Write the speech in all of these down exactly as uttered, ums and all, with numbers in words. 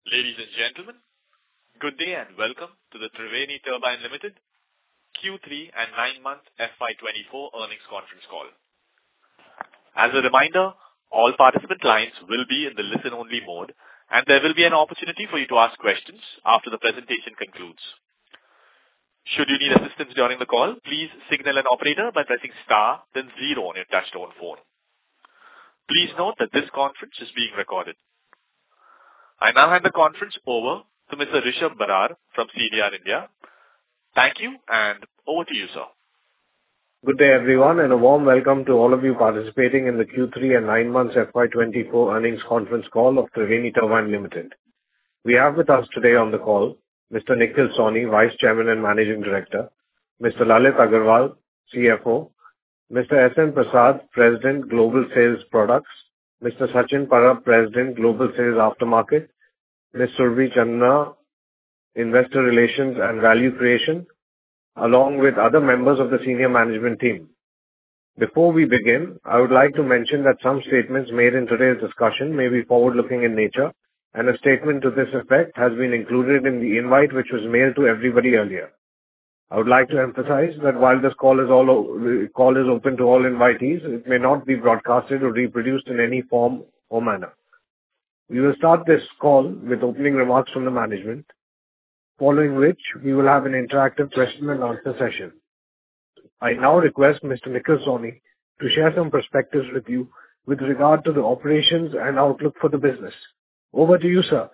Ladies and gentlemen, good day and welcome to the Triveni Turbine Limited Q three and nine-month F Y twenty-four earnings conference call. As a reminder, all participant lines will be in the listen-only mode, and there will be an opportunity for you to ask questions after the presentation concludes. Should you need assistance during the call, please signal an operator by pressing star, then zero on your touchtone phone. Please note that this conference is being recorded. I now hand the conference over to Mister Rishabh Barar from C D R India. Thank you, and over to you, sir. Good day, everyone, and a warm welcome to all of you participating in the Q three and nine months F Y twenty-four earnings conference call of Triveni Turbine Limited. We have with us today on the call Mister Nikhil Sawhney, Vice Chairman and Managing Director, Mister Lalit Agarwal, C F O, Mister S N Prasad, President, Global Sales Products, Mister Sachin Parab, President, Global Sales Aftermarket, Miz Surabhi Chandna, Investor Relations and Value Creation, along with other members of the senior management team. Before we begin, I would like to mention that some statements made in today's discussion may be forward-looking in nature, and a statement to this effect has been included in the invite which was mailed to everybody earlier. I would like to emphasize that while this call is all call is open to all invitees, it may not be broadcasted or reproduced in any form or manner. We will start this call with opening remarks from the management, following which we will have an interactive question and answer session. I now request Mister Nikhil Sawhney to share some perspectives with you with regard to the operations and outlook for the business. Over to you, sir.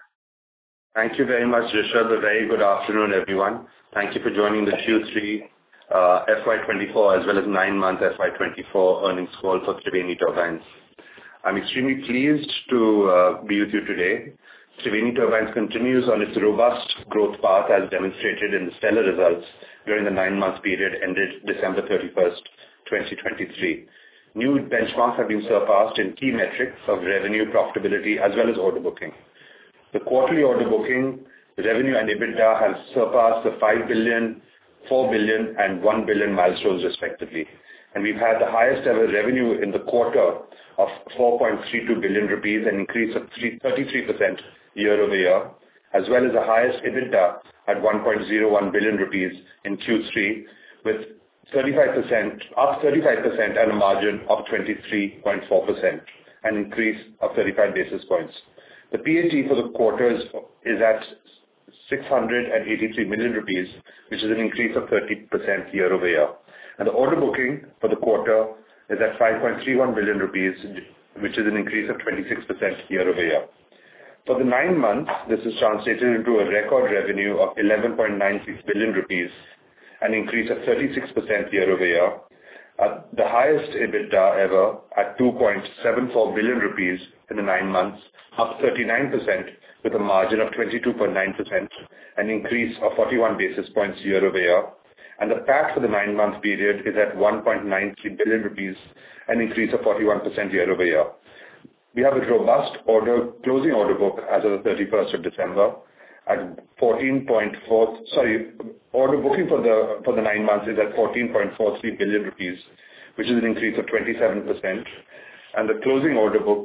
Thank you very much, Rishabh. A very good afternoon, everyone. Thank you for joining the Q three uh, F Y twenty-four as well as nine-month F Y twenty-four earnings call for Triveni Turbines. I'm extremely pleased to uh, be with you today. Triveni Turbines continues on its robust growth path as demonstrated in the stellar results during the nine-month period ended December thirty-first, twenty twenty-three. New benchmarks have been surpassed in key metrics of revenue, profitability, as well as order booking. The quarterly order booking, revenue and EBITDA have surpassed the five billion, four billion and one billion milestones respectively. And we've had the highest ever revenue in the quarter of four point three two billion rupees, an increase of thirty-three percent year over year, as well as the highest EBITDA at one point zero one billion rupees in Q three, with thirty-five percent, up thirty-five percent and a margin of twenty-three point four percent, an increase of thirty-five basis points. The P A T for the quarter is, is at six hundred eighty-three million rupees, which is an increase of thirty percent year over year. And the order booking for the quarter is at five point three one billion rupees, which is an increase of twenty-six percent year over year. For the nine months, this is translated into a record revenue of eleven point nine six billion rupees, an increase of thirty-six percent year over year. Uh, the highest EBITDA ever at two point seven four billion rupees in the nine months, up thirty-nine percent with a margin of twenty-two point nine percent, an increase of forty-one basis points year over year. And the P A T for the nine-month period is at one point nine three billion rupees, an increase of forty-one percent year over year. We have a robust order closing order book as of the thirty-first of December at fourteen point four. Sorry, order booking for the for the nine months is at fourteen point four three billion rupees, which is an increase of twenty-seven percent, and the closing order book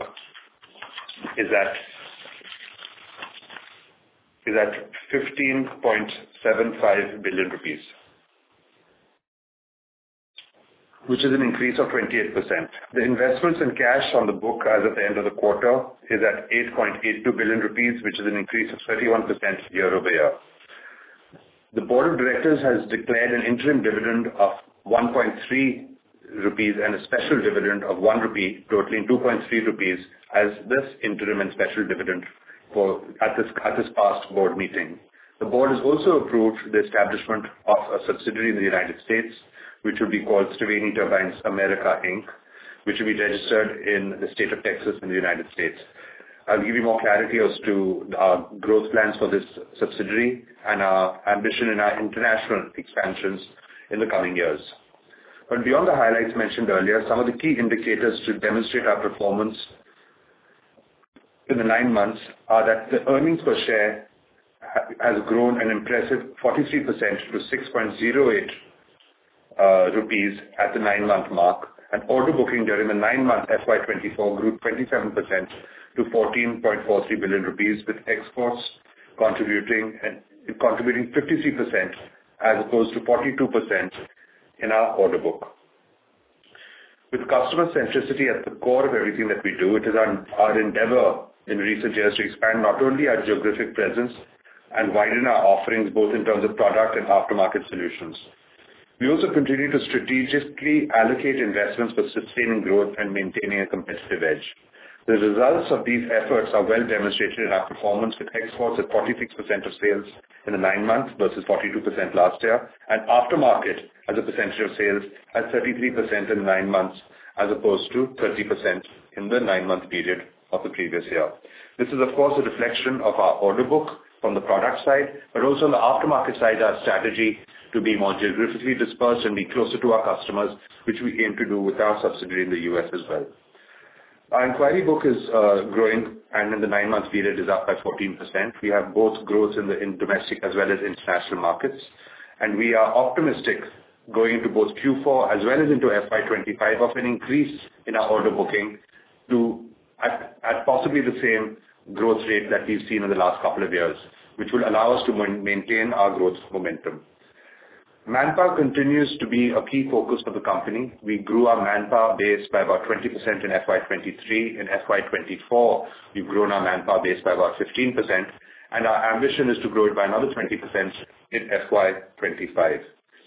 is at is at fifteen point seven five billion rupees, which is an increase of twenty-eight percent. The investments in cash on the book as at the end of the quarter is at eight point eight two billion rupees, which is an increase of thirty-one percent year over year. The Board of Directors has declared an interim dividend of one point three rupees and a special dividend of one rupee, totaling two point three rupees as this interim and special dividend for at this at this past board meeting. The board has also approved the establishment of a subsidiary in the United States, which will be called Triveni Turbines America Incorporated, which will be registered in the state of Texas in the United States. I'll give you more clarity as to our growth plans for this subsidiary and our ambition in our international expansions in the coming years. But beyond the highlights mentioned earlier, some of the key indicators to demonstrate our performance in the nine months are that the earnings per share has grown an impressive forty-three percent to six point zero eight uh, rupees at the nine-month mark, and order booking during the nine-month F Y twenty-four grew twenty-seven percent to fourteen point four three billion rupees, with exports contributing and contributing fifty-three percent as opposed to forty-two percent in our order book. With customer centricity at the core of everything that we do, it is our, our endeavor in recent years to expand not only our geographic presence and widen our offerings both in terms of product and aftermarket solutions. We also continue to strategically allocate investments for sustaining growth and maintaining a competitive edge. The results of these efforts are well demonstrated in our performance, with exports at forty-six percent of sales in the nine months versus forty-two percent last year, and aftermarket as a percentage of sales at thirty-three percent in nine months as opposed to thirty percent in the nine-month period of the previous year. This is, of course, a reflection of our order book from the product side, but also on the aftermarket side, our strategy to be more geographically dispersed and be closer to our customers, which we aim to do with our subsidiary in the U S as well. Our inquiry book is uh, growing, and in the nine-month period is up by fourteen percent. We have both growth in the in domestic as well as international markets, and we are optimistic going into both Q four as well as into F Y twenty-five of an increase in our order booking to at, at possibly the same growth rate that we've seen in the last couple of years, which will allow us to maintain our growth momentum. Manpower continues to be a key focus for the company. We grew our manpower base by about twenty percent in F Y twenty-three. In F Y twenty-four, we've grown our manpower base by about fifteen percent, and our ambition is to grow it by another twenty percent in F Y twenty-five.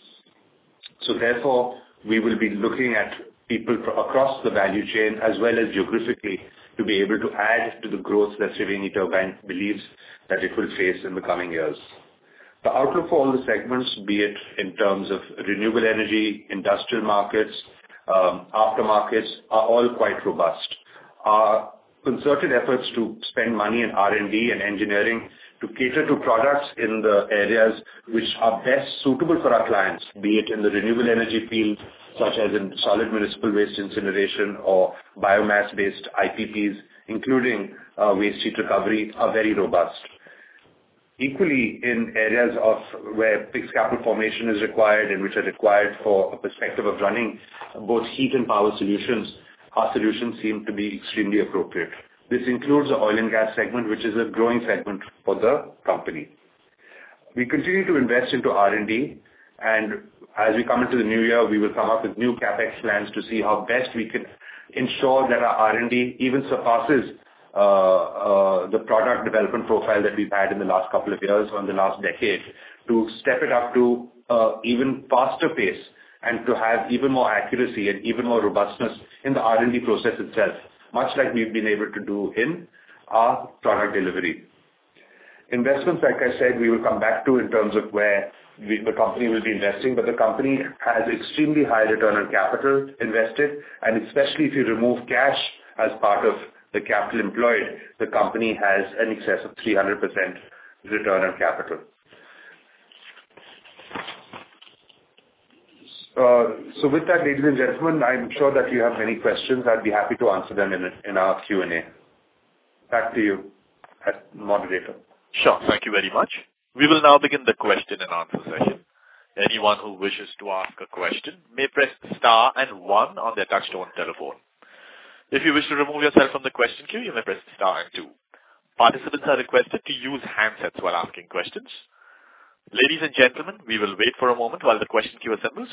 So therefore, we will be looking at people across the value chain as well as geographically to be able to add to the growth that Triveni Turbine believes that it will face in the coming years. The outlook for all the segments, be it in terms of renewable energy, industrial markets, um, aftermarkets, are all quite robust. Our concerted efforts to spend money in R and D and engineering to cater to products in the areas which are best suitable for our clients, be it in the renewable energy field, such as in solid municipal waste incineration or biomass-based I P Ps, including uh, waste heat recovery, are very robust. Equally, in areas of where fixed capital formation is required and which are required for a perspective of running both heat and power solutions, our solutions seem to be extremely appropriate. This includes the oil and gas segment, which is a growing segment for the company. We continue to invest into R and D, and as we come into the new year, we will come up with new CapEx plans to see how best we can ensure that our R and D even surpasses Uh, uh, the product development profile that we've had in the last couple of years or in the last decade, to step it up to uh, even faster pace and to have even more accuracy and even more robustness in the R and D process itself, much like we've been able to do in our product delivery. Investments, like I said, we will come back to in terms of where we, the company will be investing, but the company has extremely high return on capital invested, and especially if you remove cash as part of the capital employed, the company has an excess of three hundred percent return on capital. Uh, so with that, ladies and gentlemen, I'm sure that you have many questions. I'd be happy to answer them in, in our Q and A. Back to you, moderator. Sure, thank you very much. We will now begin the question and answer session. Anyone who wishes to ask a question may press star and one on their touchtone telephone. If you wish to remove yourself from the question queue, you may press star and two. Participants are requested to use handsets while asking questions. Ladies and gentlemen, we will wait for a moment while the question queue assembles.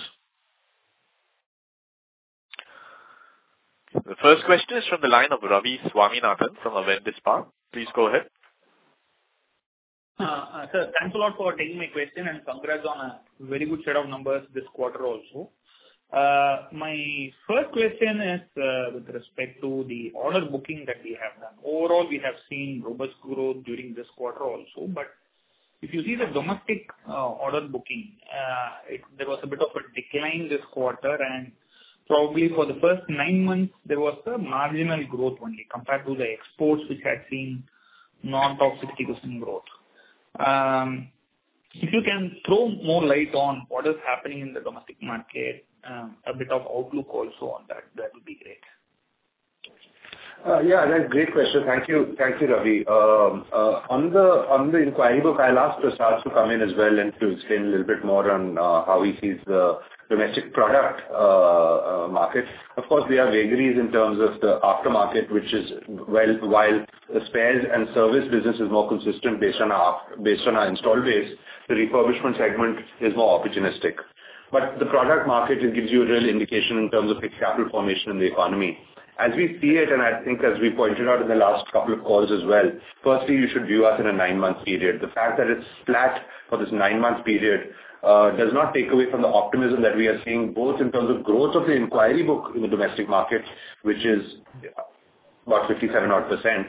The first question is from the line of Ravi Swaminathan from Avendus Spark. Please go ahead. Uh, uh, sir, thanks a lot for taking my question, and congrats on a very good set of numbers this quarter also. Uh, my first question is uh, with respect to the order booking that we have done. Overall, we have seen robust growth during this quarter also, but if you see the domestic uh, order booking, uh, it, there was a bit of a decline this quarter, and probably for the first nine months, there was a marginal growth only compared to the exports, which had seen north of sixty percent growth. Um, if you can throw more light on what is happening in the domestic market, um, a bit of outlook also on that, that would be great. Uh, yeah, that's a great question. Thank you. Thank you, Ravi. Um, uh, on the on the inquiry book, I'll ask Prasad to come in as well and to explain a little bit more on uh, how he sees the domestic product uh, uh, market. Of course, there are vagaries in terms of the aftermarket, which is, well, while the spares and service business is more consistent based on our based on our install base, the refurbishment segment is more opportunistic. But the product market, it gives you a real indication in terms of fixed capital formation in the economy. As we see it, and I think as we pointed out in the last couple of calls as well, firstly, you should view us in a nine-month period. The fact that it's flat for this nine-month period uh, does not take away from the optimism that we are seeing both in terms of growth of the inquiry book in the domestic market, which is about fifty-seven odd percent,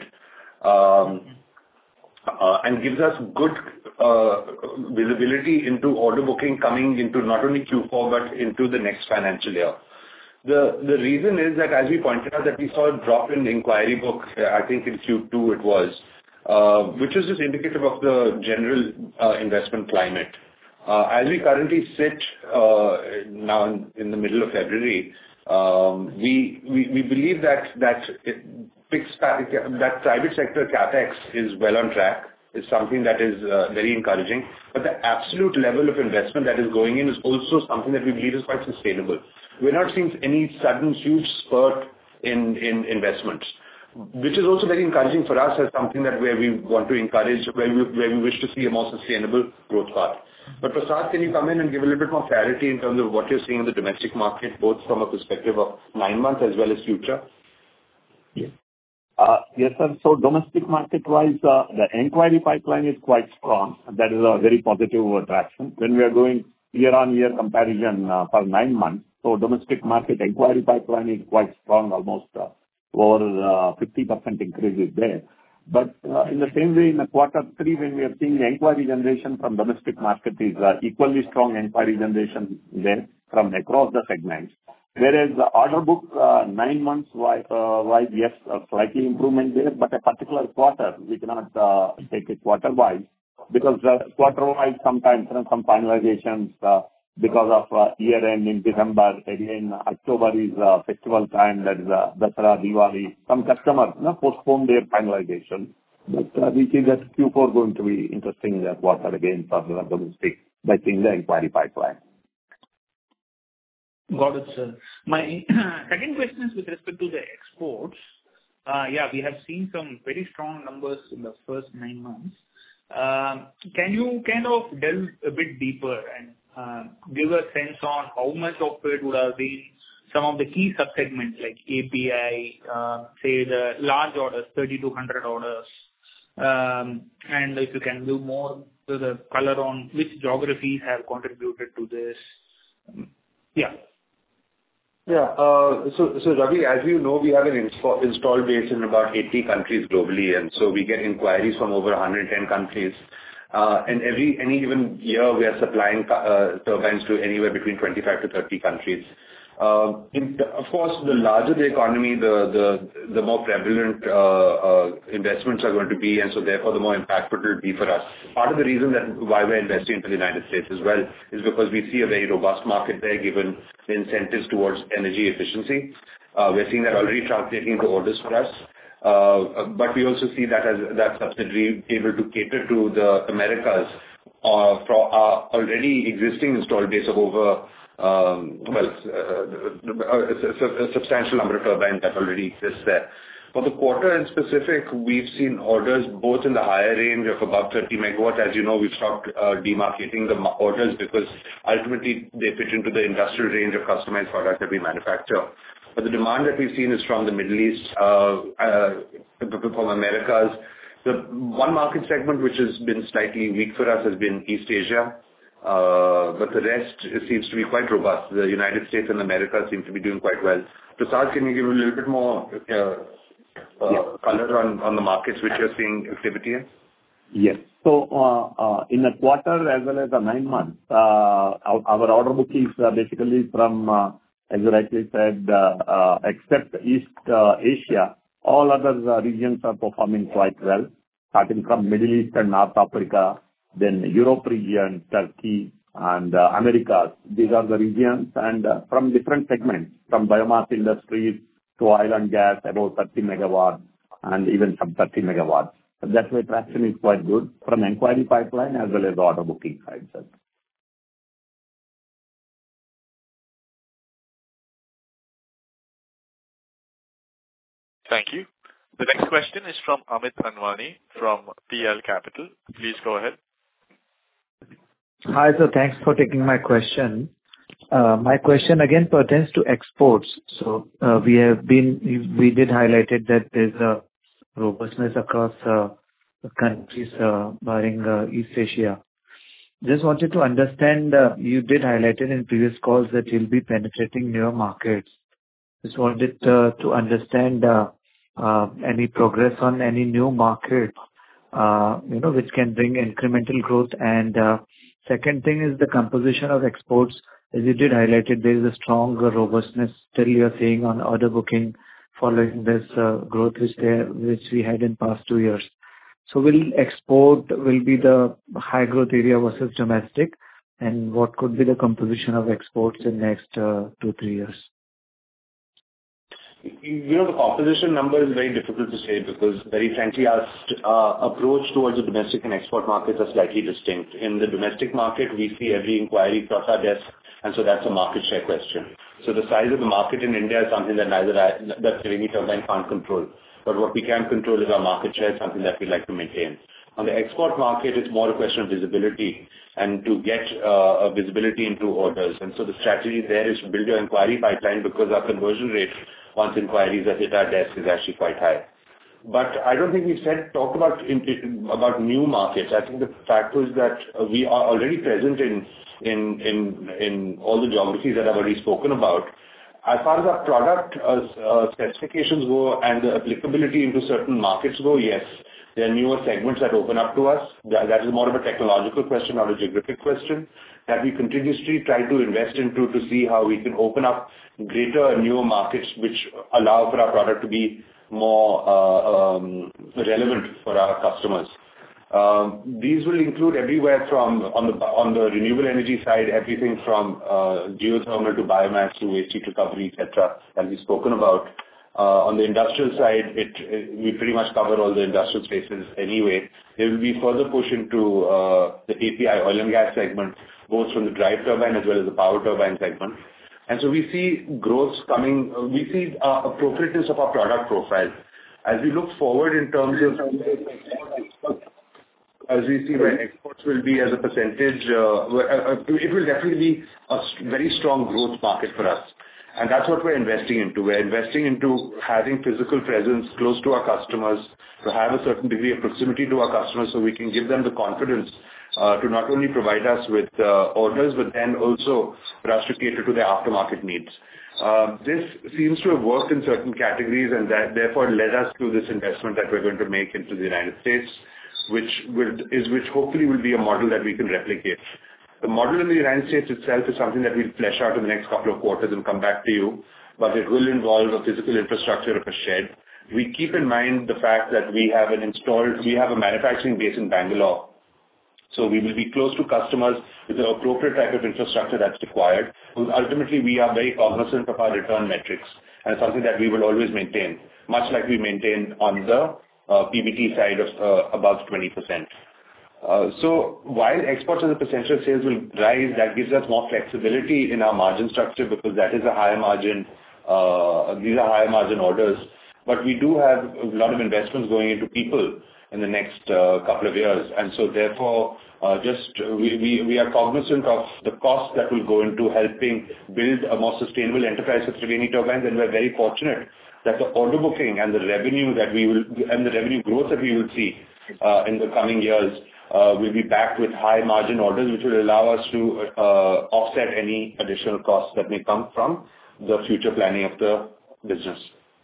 um, uh, and gives us good uh, visibility into order booking coming into not only Q four but into the next financial year. The the reason is that, as we pointed out, that we saw a drop in inquiry book, I think in Q two it was, uh, which is just indicative of the general uh, investment climate. Uh, as we currently sit uh, now in, in the middle of February, um, we, we we believe that that it, fixed that private sector capex is well on track. Is something that is uh, very encouraging. But the absolute level of investment that is going in is also something that we believe is quite sustainable. We're not seeing any sudden huge spurt in, in investments, which is also very encouraging for us as something that where we want to encourage, where we, where we wish to see a more sustainable growth path. But Prasad, can you come in and give a little bit more clarity in terms of what you're seeing in the domestic market, both from a perspective of nine months as well as future? Yes. Uh, yes, sir. So domestic market-wise, uh, the inquiry pipeline is quite strong. That is a very positive traction. When we are doing year-on-year comparison uh, for nine months, so domestic market inquiry pipeline is quite strong, almost uh, over uh, fifty percent increase is there. But uh, in the same way, in the quarter three, when we are seeing the inquiry generation from domestic market is uh, equally strong inquiry generation there from across the segments. Whereas the order book, uh, nine months wise, uh, wise, yes, a slightly improvement there, but a particular quarter, we cannot uh, take it quarter-wise, because uh, quarter-wise sometimes there are some finalizations uh, because of uh, year-end in December. Again, October is uh, festival time, that is uh, Dasara, Diwali. Some customers you know, postpone their finalization. But uh, we see that Q four going to be interesting uh, quarter again for the domestic by seeing the inquiry pipeline. Got it, sir. My second question is with respect to the exports. Uh, yeah, we have seen some very strong numbers in the first nine months. Uh, can you kind of delve a bit deeper and uh, give a sense on how much of it would have been some of the key subsegments like A P I, uh, say the large orders, thirty-two hundred orders, um, and if you can do more to the color on which geographies have contributed to this. Yeah. Yeah. Uh, so, so Ravi, as you know, we have an install, install base in about eighty countries globally, and so we get inquiries from over one hundred ten countries. Uh, and every any given year, we are supplying uh, turbines to anywhere between twenty-five to thirty countries. Uh, in, of course, the larger the economy, the the, the more prevalent uh, uh, investments are going to be, and so therefore the more impactful it will be for us. Part of the reason that why we're investing into the United States as well is because we see a very robust market there, given the incentives towards energy efficiency. Uh, we're seeing that already translating into orders for us. Uh, but we also see that as that subsidiary able to cater to the Americas uh, for our already existing installed base of over Um, well, uh, a, a substantial number of turbines that already exists there. For the quarter in specific, we've seen orders both in the higher range of above thirty megawatt. As you know, we've stopped uh, demarcating the orders because ultimately they fit into the industrial range of customized products that we manufacture. But the demand that we've seen is from the Middle East, uh, uh, from Americas. The one market segment which has been slightly weak for us has been East Asia. Uh, but the rest seems to be quite robust. The United States and America seem to be doing quite well. Prasad, can you give a little bit more uh, uh, yeah. color on, on the markets which you're seeing activity in? Yes. So, uh, uh, in the quarter as well as the nine months, uh, our, our order book is uh, basically from, uh, as you rightly said, uh, uh, except East uh, Asia, all other uh, regions are performing quite well, starting from Middle East and North Africa, then Europe region, Turkey, and uh, Americas. These are the regions, and uh, from different segments, from biomass industries to oil and gas, about thirty megawatts, and even some thirty megawatts. So that way, traction is quite good from inquiry pipeline as well as order booking side. Sir. Thank you. The next question is from Amit Anwani from P L Capital. Please go ahead. Hi, sir. Thanks for taking my question. Uh, my question again pertains to exports. So uh, we have been, we did highlight it that there's a robustness across uh, countries uh, barring uh, East Asia. Just wanted to understand, uh, you did highlight it in previous calls that you'll be penetrating newer markets. Just wanted uh, to understand uh, uh, any progress on any new market, uh, you know, which can bring incremental growth. And uh, second thing is the composition of exports. As you did highlight it, there is a strong robustness still you're seeing on order booking following this uh, growth which there, which we had in past two years. So will export will be the high growth area versus domestic, and what could be the composition of exports in next uh, two, three years? You know, the composition number is very difficult to say because very frankly our uh, approach towards the domestic and export markets are slightly distinct. In the domestic market, we see every inquiry across our desk, and so that's a market share question. So the size of the market in India is something that neither I, that Triveni Turbine can't control. But what we can control is our market share, something that we like to maintain. On the export market, it's more a question of visibility and to get uh, a visibility into orders. And so the strategy there is to build your inquiry pipeline because our conversion rate once inquiries have hit our desk is actually quite high. But I don't think we've said, talked about, in, in, about new markets. I think the fact was that we are already present in, in, in, in all the geographies that I've already spoken about. As far as our product uh, uh, specifications go and the applicability into certain markets go, yes, there are newer segments that open up to us. That, that is more of a technological question, not a geographic question, that we continuously try to invest into to see how we can open up greater and newer markets which allow for our product to be more uh, um, relevant for our customers. Um, these will include everywhere from on the on the renewable energy side, everything from uh, geothermal to biomass to waste heat recovery, et cetera, that we've spoken about. Uh, on the industrial side, it, it we pretty much cover all the industrial spaces anyway. There will be further push into uh, the A P I oil and gas segment, both from the drive turbine as well as the power turbine segment. And so we see growth coming. Uh, we see uh, appropriateness of our product profile as we look forward in terms of. As we see where exports will be as a percentage, uh, it will definitely be a very strong growth market for us. And that's what we're investing into. We're investing into having physical presence close to our customers, to have a certain degree of proximity to our customers so we can give them the confidence uh, to not only provide us with uh, orders, but then also for us to cater to their aftermarket needs. Uh, this seems to have worked in certain categories and that therefore led us to this investment that we're going to make into the United States. Which will, is which hopefully will be a model that we can replicate. The model in the United States itself is something that we'll flesh out in the next couple of quarters and come back to you, but it will involve a physical infrastructure of a shed. We keep in mind the fact that we have an installed, we have a manufacturing base in Bangalore. So we will be close to customers with the appropriate type of infrastructure that's required. Ultimately, we are very cognizant of our return metrics and it's something that we will always maintain, much like we maintain on the Uh, P B T side of uh, above twenty percent. Uh, so while exports as a percentage of sales will rise, that gives us more flexibility in our margin structure because that is a higher margin, uh, these are higher margin orders. But we do have a lot of investments going into people in the next uh, couple of years. And so therefore, uh, just we, we, we are cognizant of the cost that will go into helping build a more sustainable enterprise for Triveni Turbines, and we're very fortunate that the order booking and the revenue that we will, and the revenue growth that we will see uh, in the coming years uh, will be backed with high margin orders, which will allow us to uh, offset any additional costs that may come from the future planning of the business.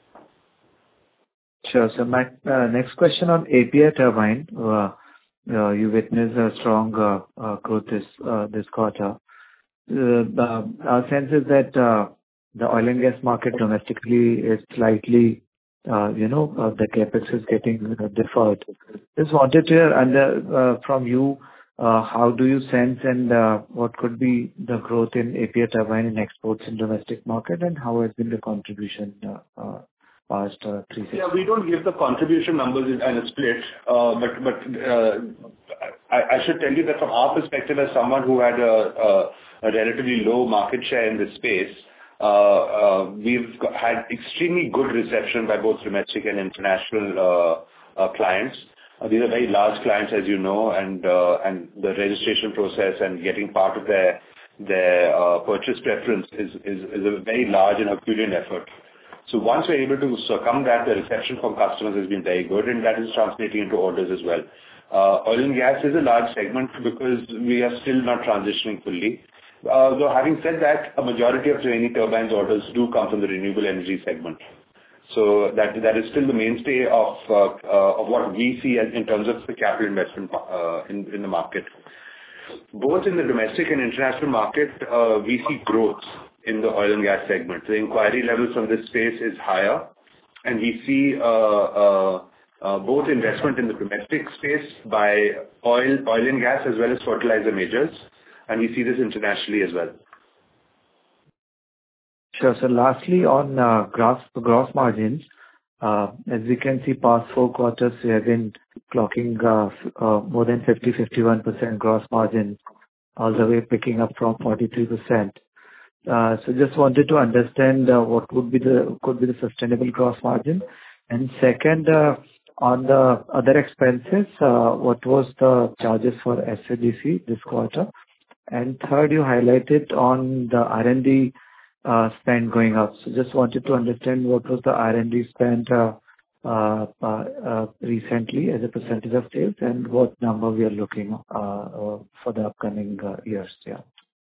Sure. So my uh, next question on A P I turbine. Uh, uh, you witnessed a strong uh, uh, growth this uh, this quarter. Uh, uh, our sense is that uh, the oil and gas market domestically is slightly, uh, you know, uh, the capex is getting uh, deferred. Just wanted to hear under, uh, from you, uh, how do you sense and uh, what could be the growth in A P I turbine in exports in domestic market, and how has been the contribution uh, uh, past uh, three six? Yeah, we don't give the contribution numbers in a split, uh, but but uh, I, I should tell you that from our perspective as someone who had a, a, a relatively low market share in this space, uh, uh, we've got, had extremely good reception by both domestic and international uh, uh, clients. Uh, these are very large clients, as you know, and uh, and the registration process and getting part of their their uh, purchase preference is, is is a very large and Herculean effort. So once we're able to circum that, the reception from customers has been very good, and that is translating into orders as well. Uh, oil and gas is a large segment because we are still not transitioning fully. Uh, though having said that, a majority of Triveni Turbines orders do come from the renewable energy segment. So that that is still the mainstay of uh, uh, of what we see as in terms of the capital investment uh, in in the market. Both in the domestic and international market, uh, we see growth in the oil and gas segment. The inquiry levels from this space is higher, and we see uh, uh, uh, both investment in the domestic space by oil oil and gas as well as fertilizer majors, and we see this internationally as well. Sure. So lastly, on uh, gross gross margins, uh, as we can see, past four quarters, we have been clocking uh, uh, more than fifty to fifty-one percent gross margin, all the way picking up from forty-three percent. Uh, so just wanted to understand uh, what would be the could be the sustainable gross margin. And second, uh, on the other expenses, uh, what was the charges for S A D C this quarter? And third, you highlighted on the R and D Uh, spend going up. So just wanted to understand what was the R and D spend uh, uh, uh, uh, recently as a percentage of sales, and what number we are looking uh, uh, for the upcoming uh, years. Yeah.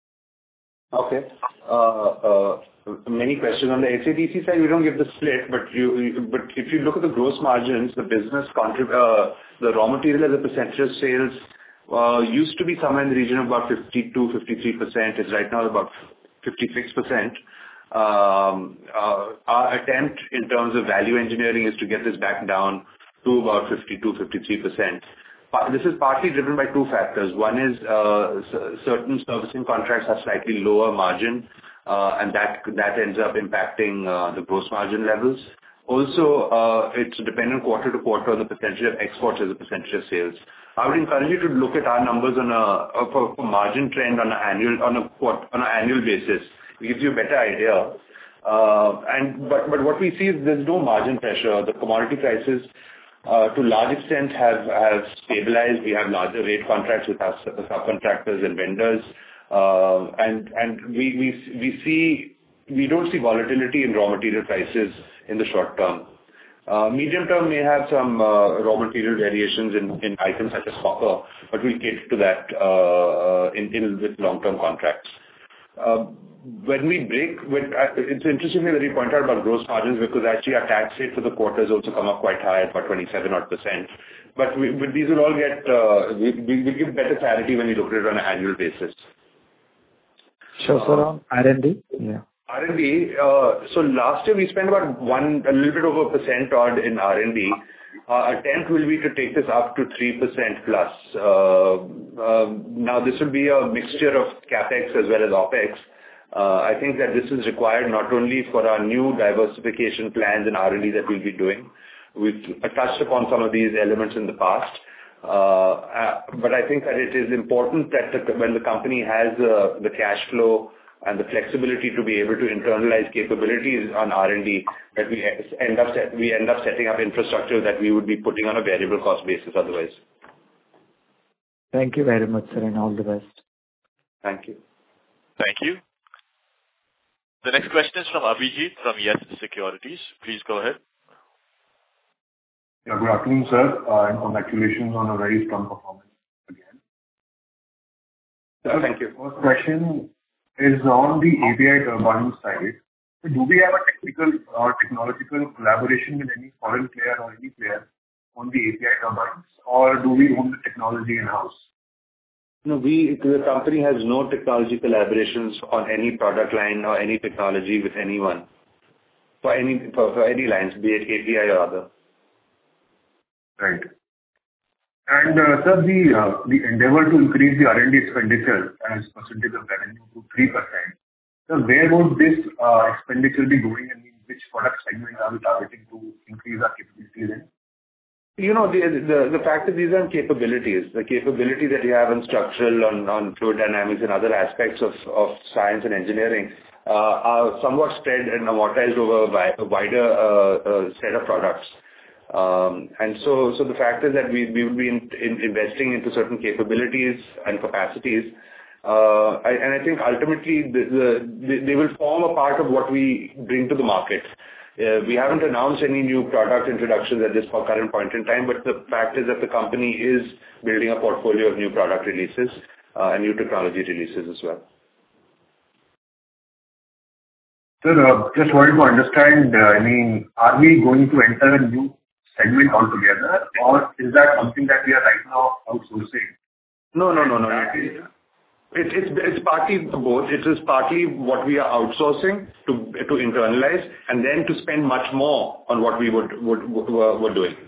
Okay. Uh, uh, many questions on the S A D C side. We don't give the split, but you, you but if you look at the gross margins, the business contrib- uh, the raw material as a percentage of sales uh, used to be somewhere in the region of about fifty-two, fifty-three percent. It's right now about fifty-six percent. Um, uh, our attempt in terms of value engineering is to get this back down to about fifty-two, fifty-three percent. This is partly driven by two factors. One is uh, c- certain servicing contracts have slightly lower margin, uh, and that that ends up impacting uh, the gross margin levels. Also, uh, it's dependent quarter to quarter on the percentage of exports as a percentage of sales. I would encourage you to look at our numbers on a, a for, for margin trend on an annual on a on an annual basis. It gives you a better idea. Uh, and but but what we see is there's no margin pressure. The commodity prices, uh, to a large extent, have have stabilized. We have larger rate contracts with our subcontractors and vendors, uh, and and we we we see we don't see volatility in raw material prices in the short term. Uh, medium term may have some uh, raw material variations in, in items such as copper, but we'll cater to that uh, in, in with long-term contracts. Uh, when we break, when, uh, it's interesting that you point out about gross margins because actually our tax rate for the quarter has also come up quite high at about twenty-seven odd percent. But, we, but these will all get, uh, we, we will give better clarity when we look at it on an annual basis. Sure, sir. On R and D? Yeah. R and D, uh, so last year we spent about one, a little bit over a percent odd in R and D. Our attempt will be to take this up to three percent plus. Uh, uh, now this will be a mixture of CapEx as well as OpEx. Uh, I think that this is required not only for our new diversification plans in R and D that we'll be doing. We've touched upon some of these elements in the past. Uh, uh, but I think that it is important that the, when the company has uh, the cash flow and the flexibility to be able to internalize capabilities on R and D, that we end up set, we end up setting up infrastructure that we would be putting on a variable cost basis otherwise. Thank you very much, sir, and all the best. Thank you. Thank you. The next question is from Abhijit from Yes Securities. Please go ahead. Yeah, good afternoon, sir, uh, and congratulations on a very strong performance again. Uh, thank you. First question is on the A P I turbine side. Do we have a technical or technological collaboration with any foreign player or any player on the A P I turbines, or do we own the technology in-house? No, we, the company has no technology collaborations on any product line or any technology with anyone for any, for, for any lines, be it A P I or other. Right. And uh, sir, the uh, the endeavor to increase the R and D expenditure as percentage of revenue to three percent. So where would this uh, expenditure be going, and in which product segment are we targeting to increase our capabilities in? You know, the, the the fact that these are capabilities, the capability that you have in structural, on, on fluid dynamics and other aspects of, of science and engineering, are somewhat spread and amortized over a wider uh, uh, set of products. Um, and so, so the fact is that we, we will be in, in investing into certain capabilities and capacities. Uh, I, and I think ultimately the, the, they, they will form a part of what we bring to the market. Uh, we haven't announced any new product introductions at this current point in time, but the fact is that the company is building a portfolio of new product releases uh, and new technology releases as well. Sir, uh, just wanted to understand, uh, I mean, are we going to enter a new segment altogether, or is that something that we are right now outsourcing? No, no, no, no. It, it, it's, it's partly both. It is partly what we are outsourcing to to internalize, and then to spend much more on what we would would, would were, were doing.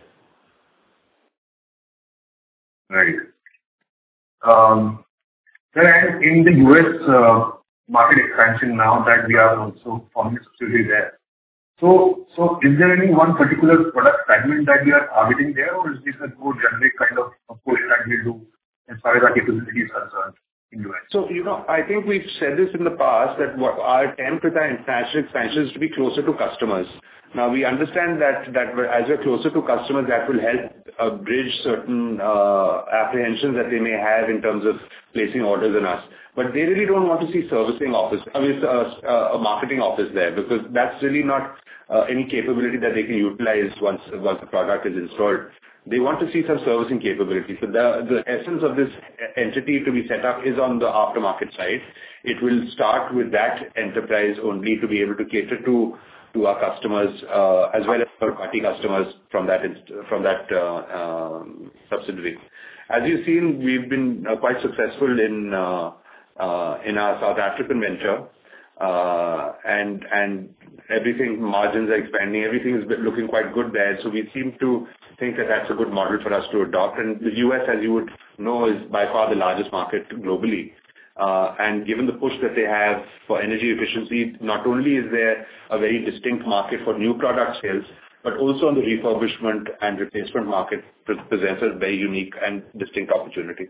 Right. Um, sir, and in the U S uh, market expansion now that we are also forming a subsidiary there. So, so is there any one particular product segment that we are targeting there, or is this a more generic kind of approach that we do as far as our capability is concerned in U S? So, you know, I think we've said this in the past that what our attempt with our international expansion is to be closer to customers. Now, we understand that that as we're closer to customers, that will help uh, bridge certain uh, apprehensions that they may have in terms of placing orders in us. But they really don't want to see servicing office, I mean, uh, a marketing office there, because that's really not uh, any capability that they can utilize once once the product is installed. They want to see some servicing capability. So the, the essence of this entity to be set up is on the aftermarket side. It will start with that enterprise only to be able to cater to to our customers uh, as well as third-party customers from that from that uh, um, subsidiary. As you've seen, we've been uh, quite successful in uh, uh, in our South African venture, uh, and and everything, margins are expanding. Everything is looking quite good there. So we seem to think that that's a good model for us to adopt. And the U S, as you would know, is by far the largest market globally. Uh, and given the push that they have for energy efficiency, not only is there a very distinct market for new product sales, but also on the refurbishment and replacement market presents a very unique and distinct opportunity.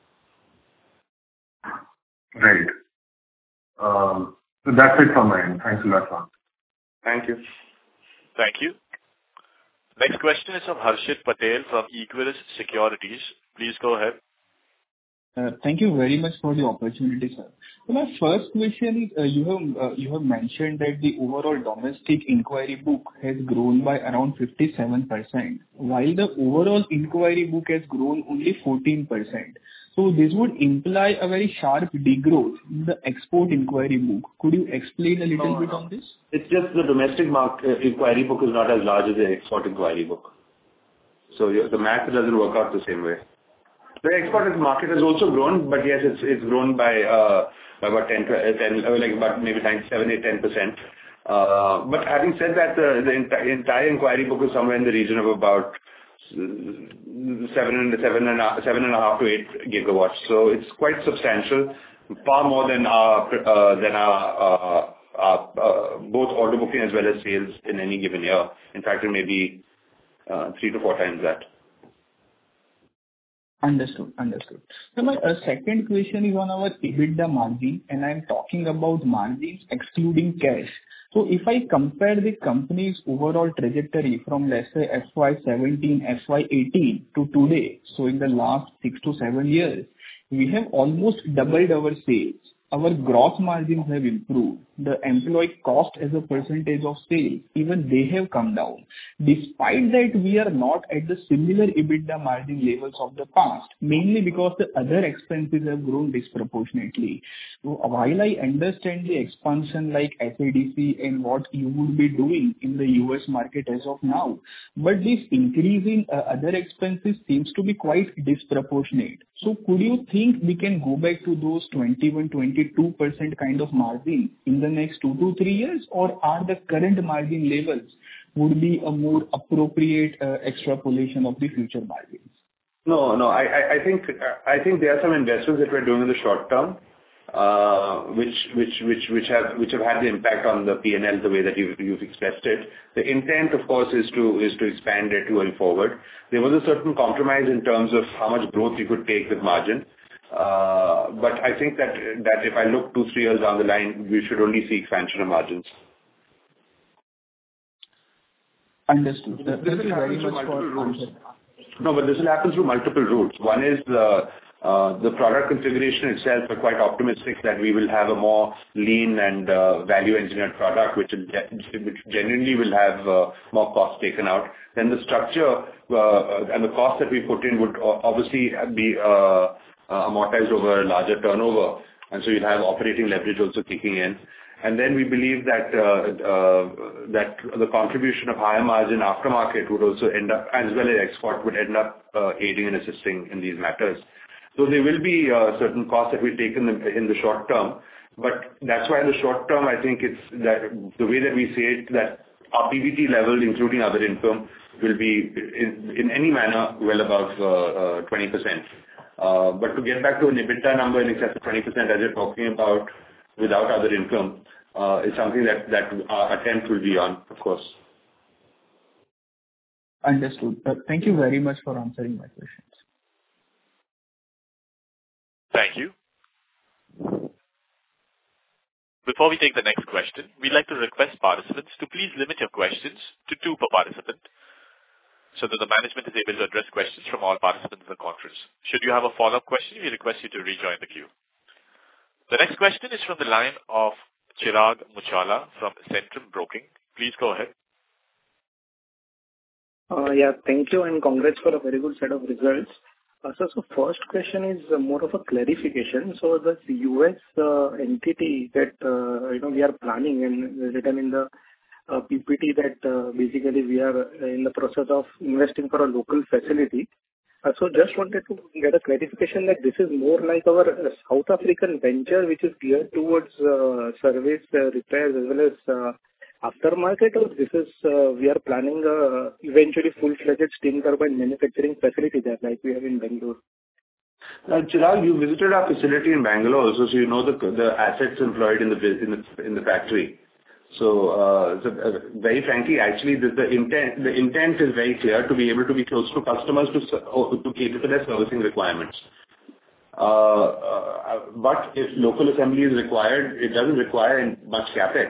Right. Um, so that's it from my end. Thanks a lot, sir. Thank you. Thank you. Next question is from Harshit Patel from Equirus Securities. Please go ahead. Uh, Thank you very much for the opportunity, sir. So my first question is, uh, you have uh, you have mentioned that the overall domestic inquiry book has grown by around fifty-seven percent, while the overall inquiry book has grown only fourteen percent. So this would imply a very sharp degrowth in the export inquiry book. Could you explain a little no, bit no. on this? It's just the domestic market, uh, inquiry book is not as large as the export inquiry book. So yeah, the math doesn't work out the same way. The export market has also grown, but yes, it's it's grown by uh, by about ten, ten, like about maybe seven, eight, ten percent. Uh, but having said that, the, the entire, entire inquiry book is somewhere in the region of about seven and seven and a, seven and a half to eight gigawatts. So it's quite substantial, far more than our uh, than our, uh, our uh, both order booking as well as sales in any given year. In fact, it may be uh, three to four times that. Understood. Understood. So my uh, second question is on our EBITDA margin, and I'm talking about margins excluding cash. So if I compare the company's overall trajectory from, let's say, F Y seventeen, F Y eighteen to today, so in the last six to seven years, we have almost doubled our sales. Our gross margins have improved. The employee cost as a percentage of sales, even they have come down. Despite that, we are not at the similar EBITDA margin levels of the past, mainly because the other expenses have grown disproportionately. So while I understand the expansion like S A D C and what you would be doing in the U S market as of now, but this increase in uh, other expenses seems to be quite disproportionate. So could you think we can go back to those twenty-one, twenty-two percent kind of margin in the next two to three years, or are the current margin levels would be a more appropriate uh, extrapolation of the future margins? No, no. I, I, I think I think there are some investments that we're doing in the short term, uh, which which which which have which have had the impact on the P and L the way that you've, you've expressed it. The intent, of course, is to is to expand it going forward. There was a certain compromise in terms of how much growth you could take with margin. Uh, but I think that that if I look two, three years down the line, we should only see expansion of margins. Understood. This Thank you will very happen through much for multiple routes. answering. No, but this will happen through multiple routes. One is uh, uh, the product configuration itself. We're quite optimistic that we will have a more lean and uh, value-engineered product, which, will ge- which genuinely will have uh, more cost taken out. Then the structure uh, and the cost that we put in would o- obviously be uh, uh, amortized over a larger turnover, and so you'll have operating leverage also kicking in. And then we believe that uh, uh, that the contribution of higher margin aftermarket would also end up, as well as export, would end up uh, aiding and assisting in these matters. So there will be uh, certain costs that we take in the, in the short term, but that's why in the short term, I think it's that the way that we say it, that our P B T level, including other income, will be in, in any manner well above uh, uh, twenty percent. Uh, but to get back to an EBITDA number in excess of twenty percent, as you're talking about, without other income, uh, is something that, that our attempt will be on, of course. Understood. Uh, Thank you very much for answering my questions. Thank you. Before we take the next question, we'd like to request participants to please limit your questions to two per participant so that the management is able to address questions from all participants in the conference. Should you have a follow-up question, we request you to rejoin the queue. The next question is from the line of Chirag Muchala from Centrum Broking. Please go ahead. Uh, yeah, thank you and congrats for a very good set of results. Uh, so, so first question is uh, more of a clarification. So the U S uh, entity that uh, you know we are planning and written in the uh, P P T that uh, basically we are in the process of investing for a local facility. Uh, so just wanted to get a clarification that this is more like our uh, South African venture, which is geared towards uh, service, uh, repairs as well as uh, aftermarket, or this is uh, we are planning uh, eventually full-fledged steam turbine manufacturing facility there, like we have in Bangalore. Now, Chirag, you visited our facility in Bangalore also, so you know the the assets employed in the in the in the factory. So, uh, so uh, very frankly, actually, the, the intent the intent is very clear to be able to be close to customers to to cater to their servicing requirements. Uh, uh, but if local assembly is required, it doesn't require much capex.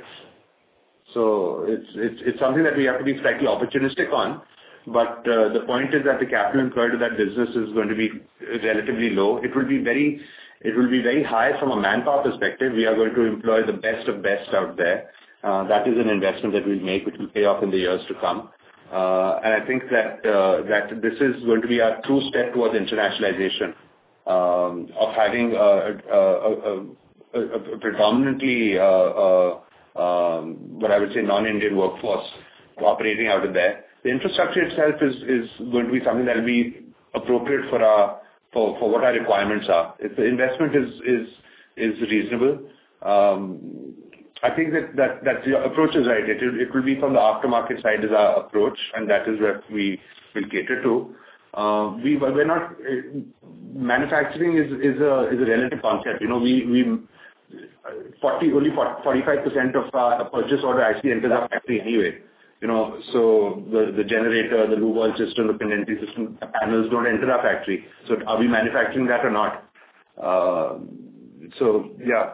So it's it's it's something that we have to be slightly opportunistic on. But uh, the point is that the capital employed to that business is going to be relatively low. It will be very it will be very high from a manpower perspective. We are going to employ the best of best out there. Uh, that is an investment that we'll make, which will pay off in the years to come. Uh, and I think that uh, that this is going to be our true step towards internationalization um, of having a, a, a, a, a predominantly uh, uh, um, what I would say non-Indian workforce operating out of there. The infrastructure itself is, is going to be something that will be appropriate for our for, for what our requirements are. If the investment is is is reasonable, um, I think that, that, that the approach is right. It, it will be from the aftermarket side is our approach, and that is what we will cater to. Uh, we, we're not, uh, manufacturing is, is a, is a relative concept. You know, we, we, forty, only forty-five percent of our purchase order actually enters our factory anyway. You know, so the, the generator, the lube oil system, the condensing system, the panels don't enter our factory. So are we manufacturing that or not? Uh, so, yeah.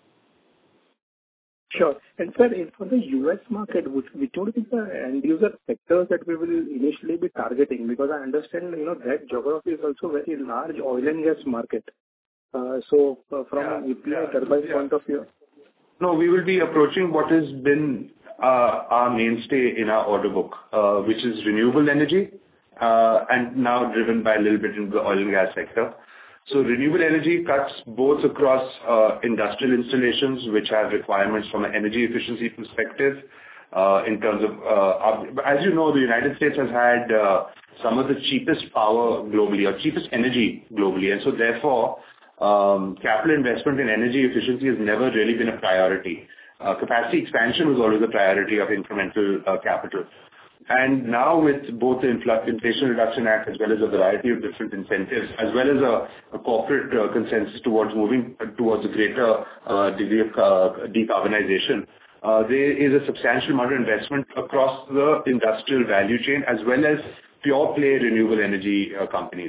Sure. And sir, for the U S market, which, which would be the end user sectors that we will initially be targeting? Because I understand, you know, that geography is also very large oil and gas market. Uh, so uh, from yeah, an E P I yeah, turbine yeah. point of view. No, we will be approaching what has been uh, our mainstay in our order book, uh, which is renewable energy, uh, and now driven by a little bit into the oil and gas sector. So renewable energy cuts both across uh, industrial installations, which have requirements from an energy efficiency perspective, uh, in terms of, uh, as you know, the United States has had uh, some of the cheapest power globally, or cheapest energy globally, and so therefore, um, capital investment in energy efficiency has never really been a priority. Uh, capacity expansion was always a priority of incremental uh, capital. And now with both the Inflation Reduction Act as well as a variety of different incentives, as well as a, a corporate uh, consensus towards moving towards a greater uh, degree of uh, decarbonization, uh, there is a substantial amount of investment across the industrial value chain as well as pure play renewable energy uh, companies.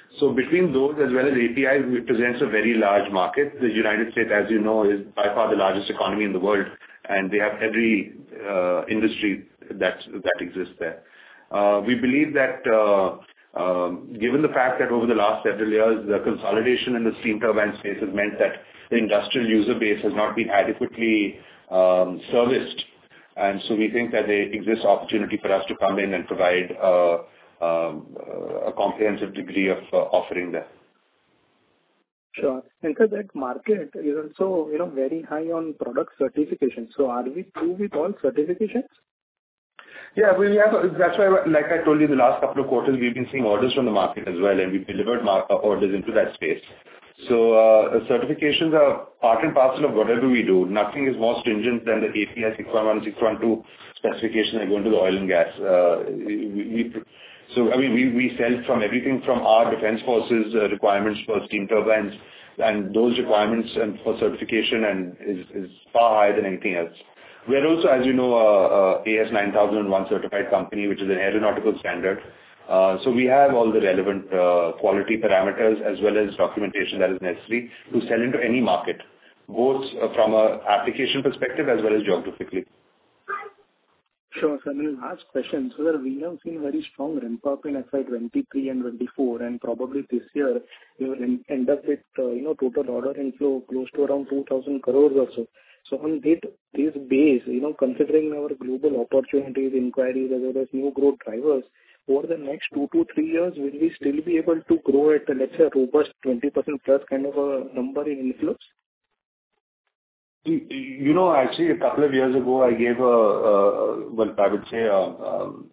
So between those as well as A P Is, it presents a very large market. The United States, as you know, is by far the largest economy in the world, and they have every uh, industry that that exists there. Uh, we believe that uh, um, given the fact that over the last several years, the consolidation in the steam turbine space has meant that the industrial user base has not been adequately um, serviced. And so we think that there exists opportunity for us to come in and provide uh, um, a comprehensive degree of uh, offering there. Sure. And so that market is also, you know, very high on product certification. So are we through with all certifications? Yeah, we have. That's why, like I told you, the last couple of quarters, we've been seeing orders from the market as well, and we've delivered mar- orders into that space. So uh, certifications are part and parcel of whatever we do. Nothing is more stringent than the A P I six one one, six one two specifications that go into the oil and gas. Uh, we, we, so, I mean, we, we sell from everything from our defense forces uh, requirements for steam turbines, and those requirements and for certification and is, is far higher than anything else. We are also, as you know, uh, uh, A S nine thousand one certified company, which is an aeronautical standard. Uh, so we have all the relevant uh, quality parameters as well as documentation that is necessary to sell into any market, both uh, from a application perspective as well as geographically. Sure, sir. And last question. So, sir, we have seen very strong ramp up in F Y twenty-three and twenty-four, and probably this year we will end up with, uh, you know, total order inflow close to around two thousand crores or so. So on this, this base, you know, considering our global opportunities, inquiries, as well as new growth drivers, over the next two to three years, will we still be able to grow at, let's say, a robust twenty percent plus kind of a number in inflows? You, you know, actually, a couple of years ago, I gave a, a well, I would say, a, um,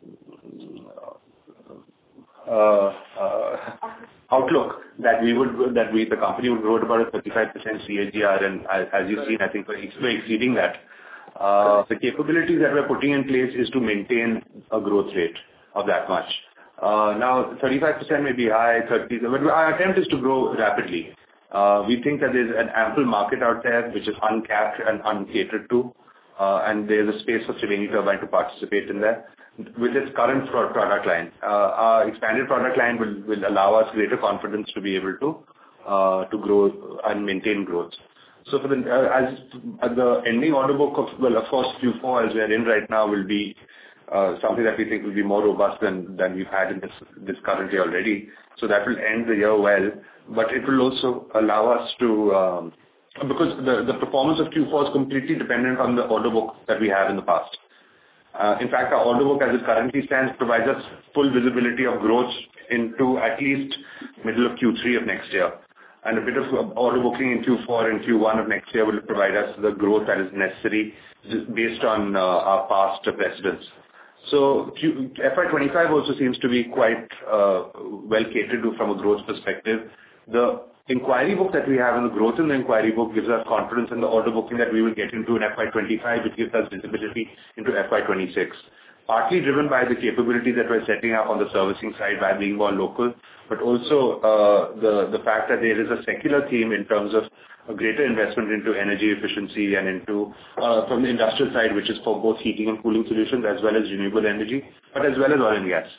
uh, uh, outlook that we would, that we, the company would grow at about a thirty-five percent C A G R, and as, as you've seen, I think we're exceeding that. Uh, the capabilities that we're putting in place is to maintain a growth rate of that much. Uh, now, thirty-five percent may be high, thirty, but our attempt is to grow rapidly. Uh, we think that there's an ample market out there which is uncapped and uncatered to, uh, and there's a space for Triveni Turbine to participate in there with its current product line. Uh, our expanded product line will, will allow us greater confidence to be able to uh, to grow and maintain growth. So for the uh, as uh, the ending order book of, well, of course, Q four as we are in right now will be uh, something that we think will be more robust than than we've had in this this current year already. So that will end the year well, but it will also allow us to, um, because the, the performance of Q four is completely dependent on the order book that we have in the past. Uh, in fact, our order book as it currently stands provides us full visibility of growth into at least middle of Q three of next year. And a bit of order booking in Q four and Q one of next year will provide us the growth that is necessary just based on uh, our past precedents. So Q, F Y twenty-five also seems to be quite uh, well catered to from a growth perspective. The inquiry book that we have and the growth in the inquiry book gives us confidence in the order booking that we will get into in F Y twenty-five, which gives us visibility into F Y twenty-six. Partly driven by the capability that we're setting up on the servicing side by being more local, but also uh, the, the fact that there is a secular theme in terms of a greater investment into energy efficiency and into, uh, from the industrial side, which is for both heating and cooling solutions as well as renewable energy, but as well as oil and gas.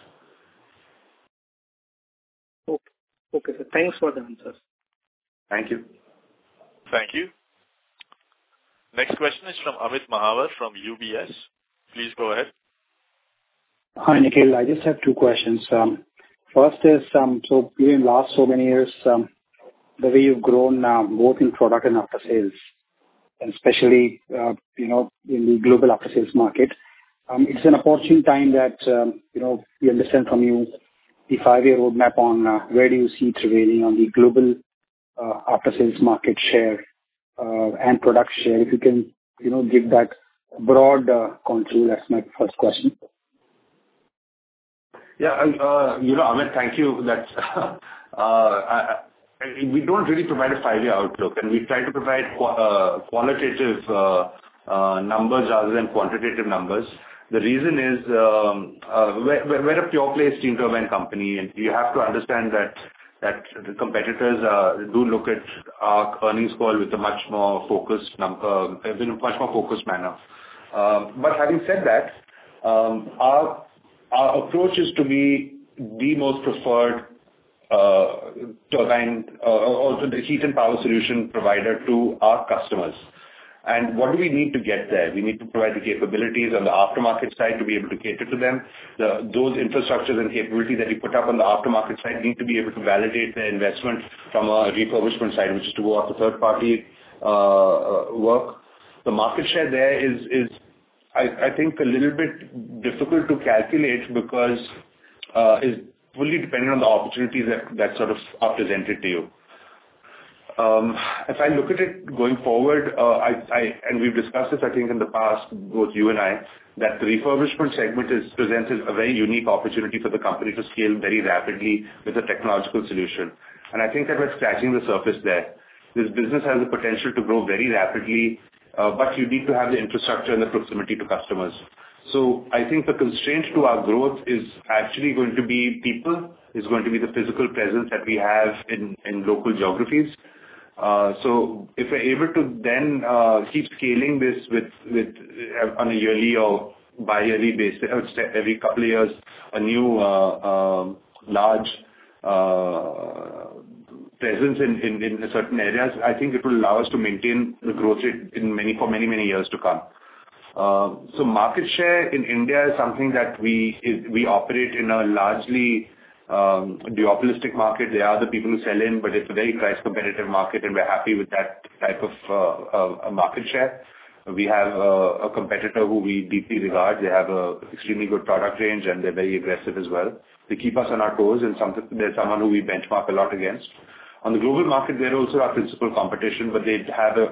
Okay, okay sir. Thanks for the answers. Thank you. Thank you. Next question is from Amit Mahawar from U B S. Please go ahead. Hi, Nikhil. I just have two questions. Um, first is, um, so in the last so many years, um, the way you've grown uh, both in product and after sales, and especially, uh, you know, in the global after sales market, um, it's an opportune time that, um, you know, we understand from you the five-year roadmap on uh, where do you see Triveni on the global uh, after sales market share uh, and product share. If you can, you know, give that broad uh, contour, that's my first question. Yeah, uh, you know, Amit, thank you. That's, uh, I, I, we don't really provide a five-year outlook, and we try to provide qu- uh, qualitative uh, uh, numbers rather than quantitative numbers. The reason is um, uh, we're, we're a pure-play steam turbine company, and you have to understand that that the competitors uh, do look at our earnings call with a much more focused number, in a much more focused manner. Um, but having said that, um, our Our approach is to be the most preferred uh, turbine, uh, also the heat and power solution provider to our customers. And what do we need to get there? We need to provide the capabilities on the aftermarket side to be able to cater to them. The, those infrastructures and capabilities that we put up on the aftermarket side need to be able to validate their investment from a refurbishment side, which is to go after third-party uh, work. The market share there is, is I, I think, a little bit difficult to calculate because uh, is fully dependent on the opportunities that, that sort of are presented to you. Um, if I look at it going forward, uh, I, I, and we've discussed this, I think, in the past, both you and I, that the refurbishment segment is presents a very unique opportunity for the company to scale very rapidly with a technological solution. And I think that we're scratching the surface there. This business has the potential to grow very rapidly, uh, but you need to have the infrastructure and the proximity to customers. So I think the constraint to our growth is actually going to be people, is going to be the physical presence that we have in, in local geographies. Uh, so if we're able to then uh, keep scaling this with, with uh, on a yearly or bi-yearly basis, every couple of years, a new uh, uh, large uh, presence in, in, in certain areas, I think it will allow us to maintain the growth rate in many for many, many years to come. Uh, so market share in India is something that we is, we operate in a largely Um, duopolistic market. They are the people who sell in, but it's a very price competitive market, and we're happy with that type of uh, uh, market share. We have uh, a competitor who we deeply regard. They have a extremely good product range, and they're very aggressive as well. They keep us on our toes, and some, they're someone who we benchmark a lot against. On the global market, they're also our principal competition, but they have a,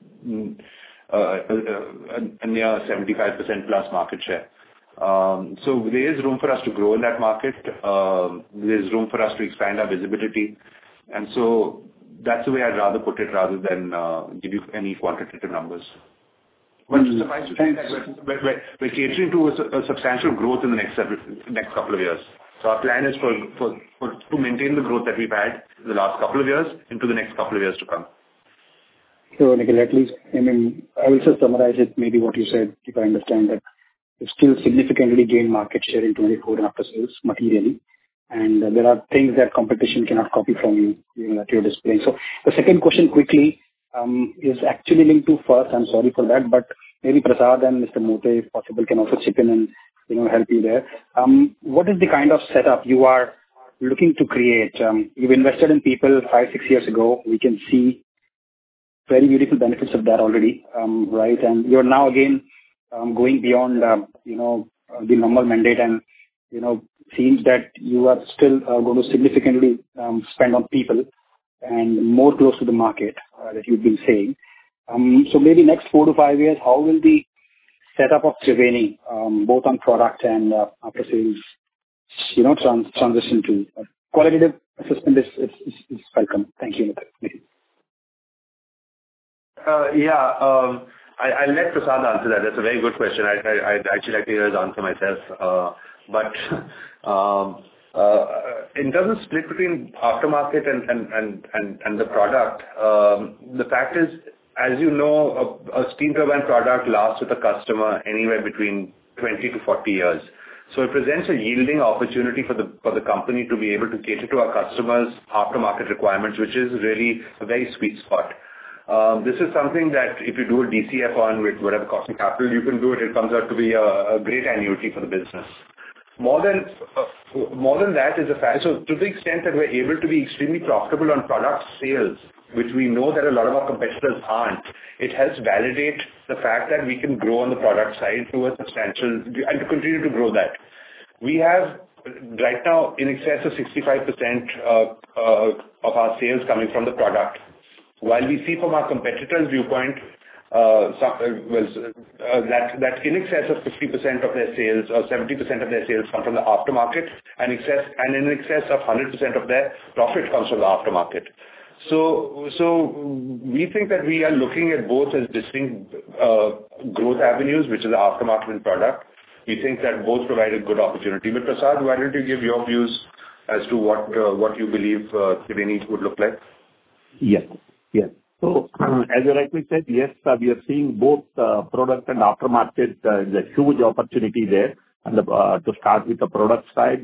a, a, a near seventy-five percent plus market share. Um, so there is room for us to grow in that market. Um, there's room for us to expand our visibility. And so that's the way I'd rather put it rather than uh, give you any quantitative numbers. But mm-hmm. suffice to say that we're, we're, we're catering to a, a substantial growth in the next several, next couple of years. So our plan is for, for, for to maintain the growth that we've had the last couple of years into the next couple of years to come. So, Nikhil, at least, I mean, I will just summarize it, maybe what you said, if I understand that. You still significantly gain market share in twenty-four and after sales materially. And uh, there are things that competition cannot copy from you, you know, that you're displaying. So the second question quickly um, is actually linked to first. I'm sorry for that, but maybe Prasad and Mister Mote, if possible, can also chip in and, you know, help you there. Um, what is the kind of setup you are looking to create? Um, you've invested in people five, six years ago. We can see very beautiful benefits of that already, um, right? And you're now again Um, going beyond, uh, you know, uh, the normal mandate, and, you know, seems that you are still uh, going to significantly um, spend on people and more close to the market uh, that you've been saying. Um, so maybe next four to five years, how will the setup of Triveni, um, both on product and uh, after sales, you know, trans- transition to uh, qualitative assessment is, is, is, is welcome. Thank you. Uh, yeah. Um, I, I'll let Prasad answer that. That's a very good question. I, I, I'd actually like to hear his answer myself. Uh, but um, uh, in terms of split between aftermarket and, and, and, and, and the product, um, the fact is, as you know, a, a steam turbine product lasts with a customer anywhere between twenty to forty years. So it presents a yielding opportunity for the for the company to be able to cater to our customers' aftermarket requirements, which is really a very sweet spot. Um, this is something that if you do a D C F on with whatever cost of capital you can do it, it comes out to be a, a great annuity for the business. More than uh, more than that is a fact. So to the extent that we're able to be extremely profitable on product sales, which we know that a lot of our competitors aren't, it helps validate the fact that we can grow on the product side to a substantial and to continue to grow that. We have right now in excess of sixty-five percent uh, uh, of our sales coming from the product. While we see from our competitors' viewpoint, uh, some, uh, well, uh, that, that in excess of fifty percent of their sales or seventy percent of their sales come from the aftermarket, and, excess, and in excess of one hundred percent of their profit comes from the aftermarket. So, so we think that we are looking at both as distinct uh, growth avenues, which is the aftermarket and product. We think that both provide a good opportunity. But Prasad, why don't you give your views as to what uh, what you believe uh, Triveni would look like? Yes. Yes. So, as you rightly said, yes, uh, we are seeing both uh, product and aftermarket. Uh, there's a huge opportunity there. And the, uh, to start with the product side,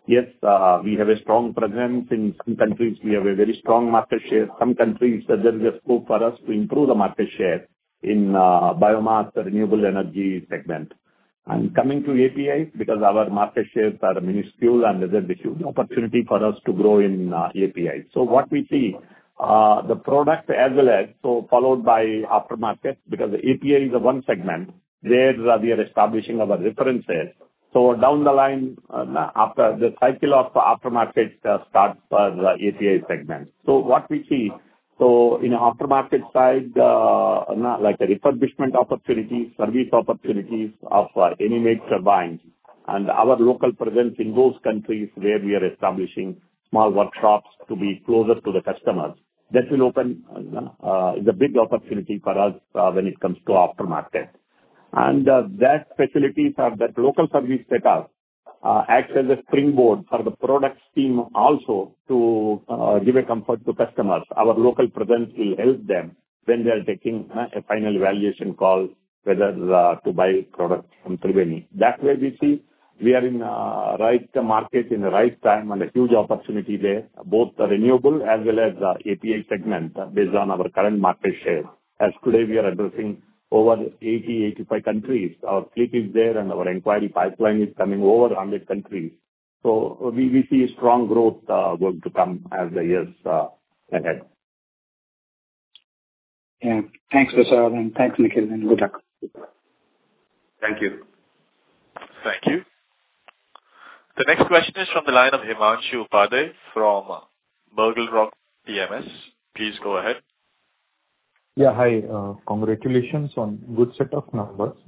Yes, uh, we have a strong presence in some countries. We have a very strong market share. Some countries, uh, there is a scope for us to improve the market share in uh, biomass, the renewable energy segment. And coming to A P I, because our market shares are minuscule and there's a huge opportunity for us to grow in uh, A P I. So what we see, uh, the product as well as, so followed by aftermarket, because the A P I is the one segment where uh, we are establishing our references. So down the line, uh, after the cycle of aftermarket uh, starts for the A P I segment. So what we see, so in the aftermarket side, uh, like a refurbishment opportunities, service opportunities of uh, any make turbines, and our local presence in those countries where we are establishing small workshops to be closer to the customers, that will open uh, is a big opportunity for us uh, when it comes to aftermarket. And uh, that facilities or that local service setup uh, acts as a springboard for the product team also to uh, give a comfort to customers. Our local presence will help them when they are taking uh, a final evaluation call whether uh, to buy products from Triveni. That way we see we are in uh, right market in the right time and a huge opportunity there, both the renewable as well as the A P I segment uh, based on our current market share. As today we are addressing over eighty, eighty-five countries. Our fleet is there and our inquiry pipeline is coming over one hundred countries. So we, we see strong growth uh, going to come as the years uh, ahead. Yeah. Thanks, Prasad, and thanks, Nikhil, and good luck. Thank you. Thank you. The next question is from the line of Himanshu Upadhyay from Burgle Rock P M S. Please go ahead. Yeah, hi. Uh, congratulations on good set of numbers.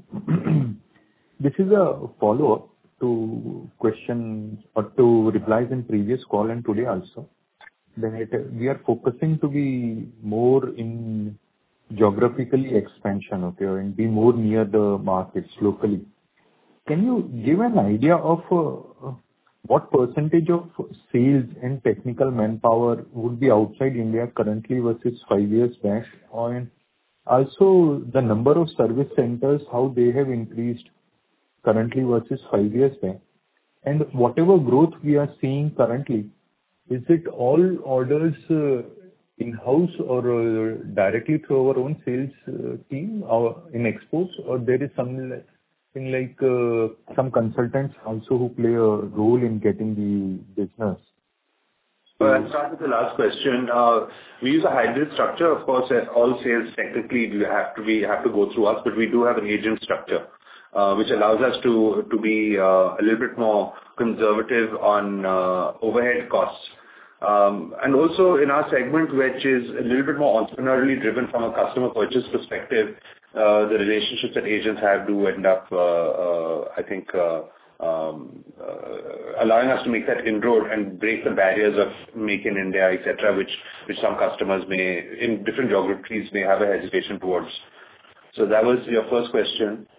This is a follow-up to questions or to replies in previous call and today also. That we are focusing to be more in geographically expansion, okay, and be more near the markets locally. Can you give an idea of uh, what percentage of sales and technical manpower would be outside India currently versus five years back? And also the number of service centers, how they have increased currently versus five years back? And whatever growth we are seeing currently, is it all orders uh, in-house or uh, directly through our own sales uh, team or in exports, or there is some like, in like uh, some consultants also who play a role in getting the business? Well, I'll start with the last question. Uh, we use a hybrid structure. Of course, all sales technically do have to be have to go through us, but we do have an agent structure, uh, which allows us to to be uh, a little bit more conservative on uh, overhead costs. Um, and also in our segment, which is a little bit more entrepreneurially driven from a customer purchase perspective, uh, the relationships that agents have do end up, uh, uh, I think, uh, um, uh, allowing us to make that inroad and break the barriers of make in India, et cetera, which, which some customers may, in different geographies, may have a hesitation towards. So that was your first question.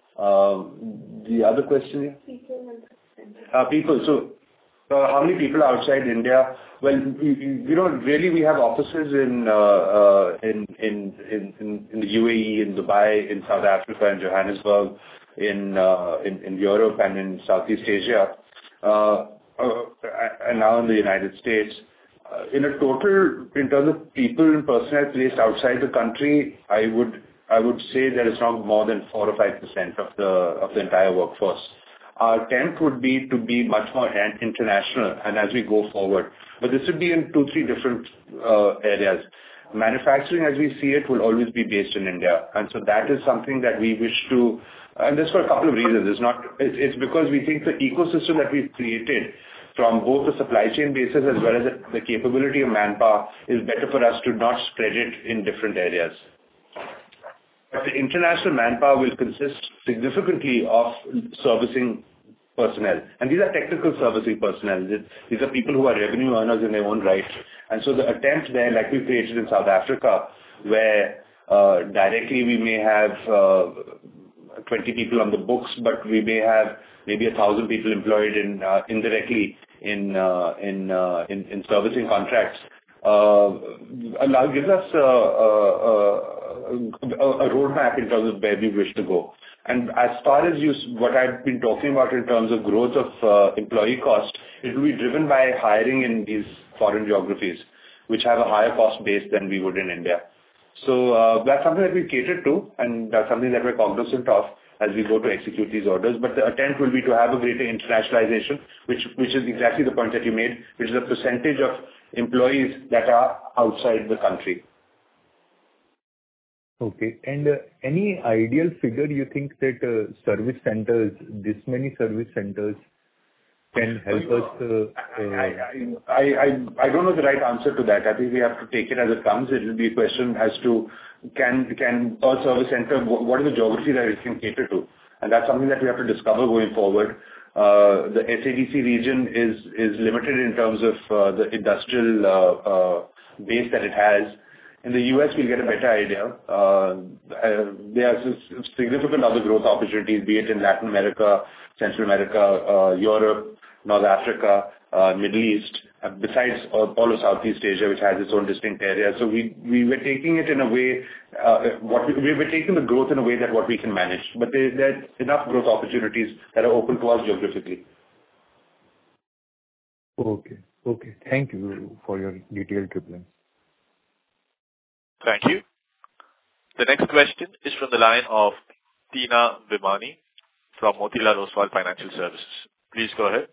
Um, the other question? People. Uh, people. So, Uh, how many people are outside India? Well, we, you know, really we have offices in, uh, uh, in, in, in, in the U A E, in Dubai, in South Africa, in Johannesburg, in, uh, in, in Europe and in Southeast Asia, uh, uh, and now in the United States. Uh, in a total, in terms of people and personnel placed outside the country, I would, I would say there is not more than four or five percent of the, of the entire workforce. Our attempt would be to be much more international and as we go forward. But this would be in two, three different uh, areas. Manufacturing, as we see it, will always be based in India. And so that is something that we wish to, and this for a couple of reasons. It's not, it's, it's because we think the ecosystem that we've created from both the supply chain basis as well as the, the capability of manpower is better for us to not spread it in different areas. But the international manpower will consist significantly of servicing personnel. And these are technical servicing personnel. These are people who are revenue earners in their own right. And so the attempt there, like we created in South Africa, where uh, directly we may have uh, twenty people on the books, but we may have maybe a thousand people employed in uh, indirectly in, uh, in, uh, in in servicing contracts. Uh, allow, gives us uh, uh, a roadmap in terms of where we wish to go. And as far as you, what I've been talking about in terms of growth of uh, employee cost, it will be driven by hiring in these foreign geographies, which have a higher cost base than we would in India. So uh, that's something that we cater to, and that's something that we're cognizant of as we go to execute these orders. But the attempt will be to have a greater internationalization, which which is exactly the point that you made, which is a percentage of employees that are outside the country. Okay. And uh, any ideal figure you think that uh, service centers, this many service centers, can help us? Uh, uh, I, I, I, I, I don't know the right answer to that. I think we have to take it as it comes. It will be a question as to can can a service center, what is the geography that it can cater to? And that's something that we have to discover going forward. Uh, the S A D C region is is limited in terms of uh, the industrial uh, uh, base that it has. In the U S, we'll get a better idea. Uh, uh, there are significant other growth opportunities, be it in Latin America, Central America, uh, Europe, North Africa, uh, Middle East, uh, besides uh, all of Southeast Asia, which has its own distinct area. So we we were taking it in a way, uh, what we, we were taking the growth in a way that what we can manage. But there, there are enough growth opportunities that are open to us geographically. Okay. Okay. Thank you for your detailed reply. Thank you. The next question is from the line of Tina Vimani from Motilal Oswal Financial Services. Please go ahead.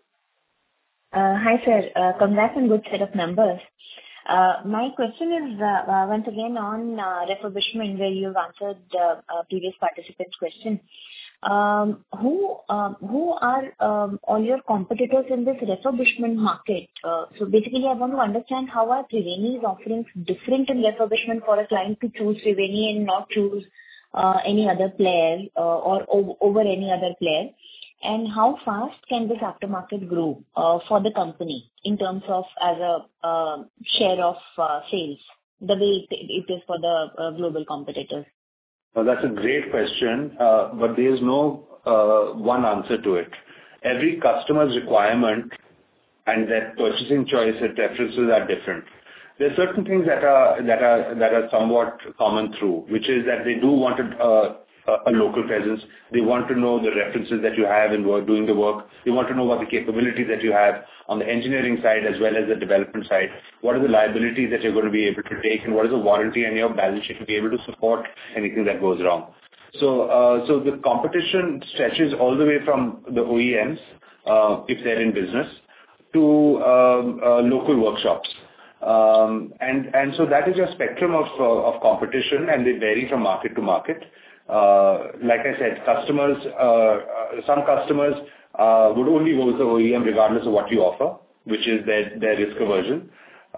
Uh, hi, sir. Uh, congrats on good set of numbers. Uh, my question is uh, uh, once again on uh, refurbishment, where you've answered uh, uh, previous participant's question. Um, who um, who are um, all your competitors in this refurbishment market? Uh, so basically, I want to understand how are Triveni's offerings different in refurbishment for a client to choose Triveni and not choose uh, any other player uh, or o- over any other player, and how fast can this aftermarket grow uh, for the company in terms of as a uh, share of uh, sales, the way it, it is for the uh, global competitors? Well, that's a great question, uh, but there is no uh, one answer to it. Every customer's requirement and their purchasing choice and preferences are different. There are certain things that are that are that are somewhat common through, which is that they do want a, uh, a local presence. They want to know the references that you have in work, doing the work. They want to know what the capabilities that you have on the engineering side as well as the development side. What are the liabilities that you're going to be able to take, and what is the warranty and your balance sheet to be able to support anything that goes wrong. So, uh, so the competition stretches all the way from the O E Ms, uh, if they're in business, to um, uh, local workshops. Um, and, and so that is your spectrum of, uh, of competition, and they vary from market to market. Uh, like I said, customers, uh, some customers uh, would only go with the O E M regardless of what you offer, which is their, their risk aversion.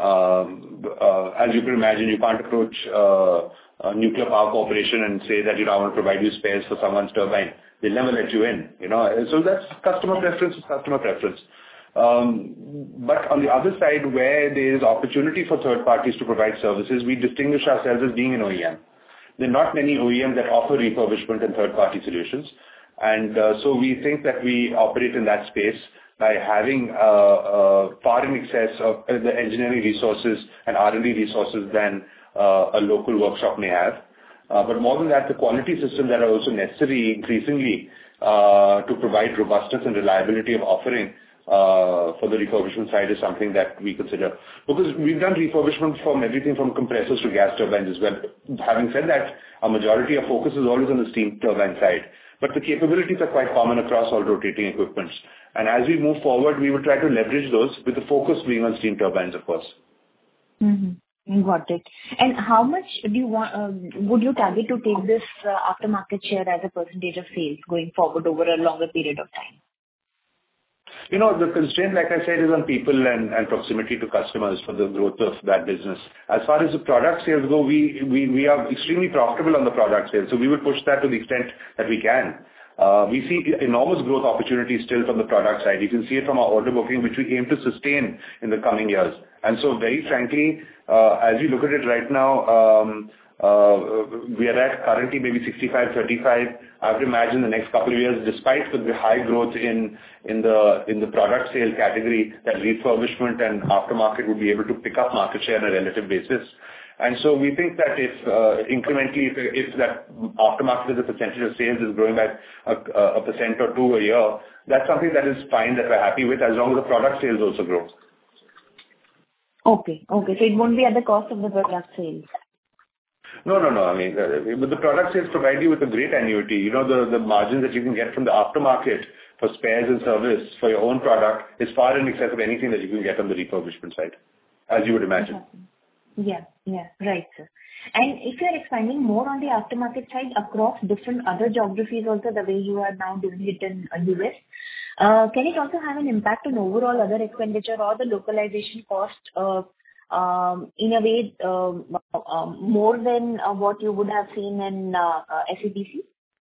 Um, uh, as you can imagine, you can't approach uh, a nuclear power corporation and say that, you know, I want to provide you spares for someone's turbine. They'll never let you in, you know. So that's customer preference is customer preference. Um, but on the other side, where there is opportunity for third parties to provide services, we distinguish ourselves as being an O E M. There are not many O E Ms that offer refurbishment and third-party solutions. And uh, so we think that we operate in that space by having uh, uh, far in excess of uh, the engineering resources and R and D resources than uh, a local workshop may have. Uh, but more than that, the quality systems that are also necessary increasingly uh, to provide robustness and reliability of offering Uh, for the refurbishment side is something that we consider. Because we've done refurbishment from everything from compressors to gas turbines as well. Having said that, a majority of focus is always on the steam turbine side. But the capabilities are quite common across all rotating equipments. And as we move forward, we will try to leverage those with the focus being on steam turbines, of course. Mm-hmm. Got it. And how much do you want, uh, would you target to take this uh, aftermarket share as a percentage of sales going forward over a longer period of time? You know, the constraint, like I said, is on people and, and proximity to customers for the growth of that business. As far as the product sales go, we, we, we are extremely profitable on the product sales, so we will push that to the extent that we can. Uh, we see enormous growth opportunities still from the product side. You can see it from our order booking, which we aim to sustain in the coming years. And so very frankly, uh, as we look at it right now, um, Uh, we are at currently maybe sixty-five thirty-five. I would imagine the next couple of years, despite the high growth in in the in the product sale category, that refurbishment and aftermarket would be able to pick up market share on a relative basis. And so we think that if uh, incrementally, if, if that aftermarket as a percentage of sales is growing by a, a percent or two a year, that's something that is fine, that we're happy with, as long as the product sales also grow. Okay. Okay. So it won't be at the cost of the product sales. No, no, no. I mean, uh, but the product sales provide you with a great annuity. You know, the, the margins that you can get from the aftermarket for spares and service for your own product is far in excess of anything that you can get on the refurbishment side, as you would imagine. Yeah, yeah, right, sir. And if you're expanding more on the aftermarket side across different other geographies also, the way you are now doing it in uh, U S, uh, can it also have an impact on overall other expenditure or the localization cost uh, um, in a way um, uh, more than uh, what you would have seen in uh, uh, S A B C?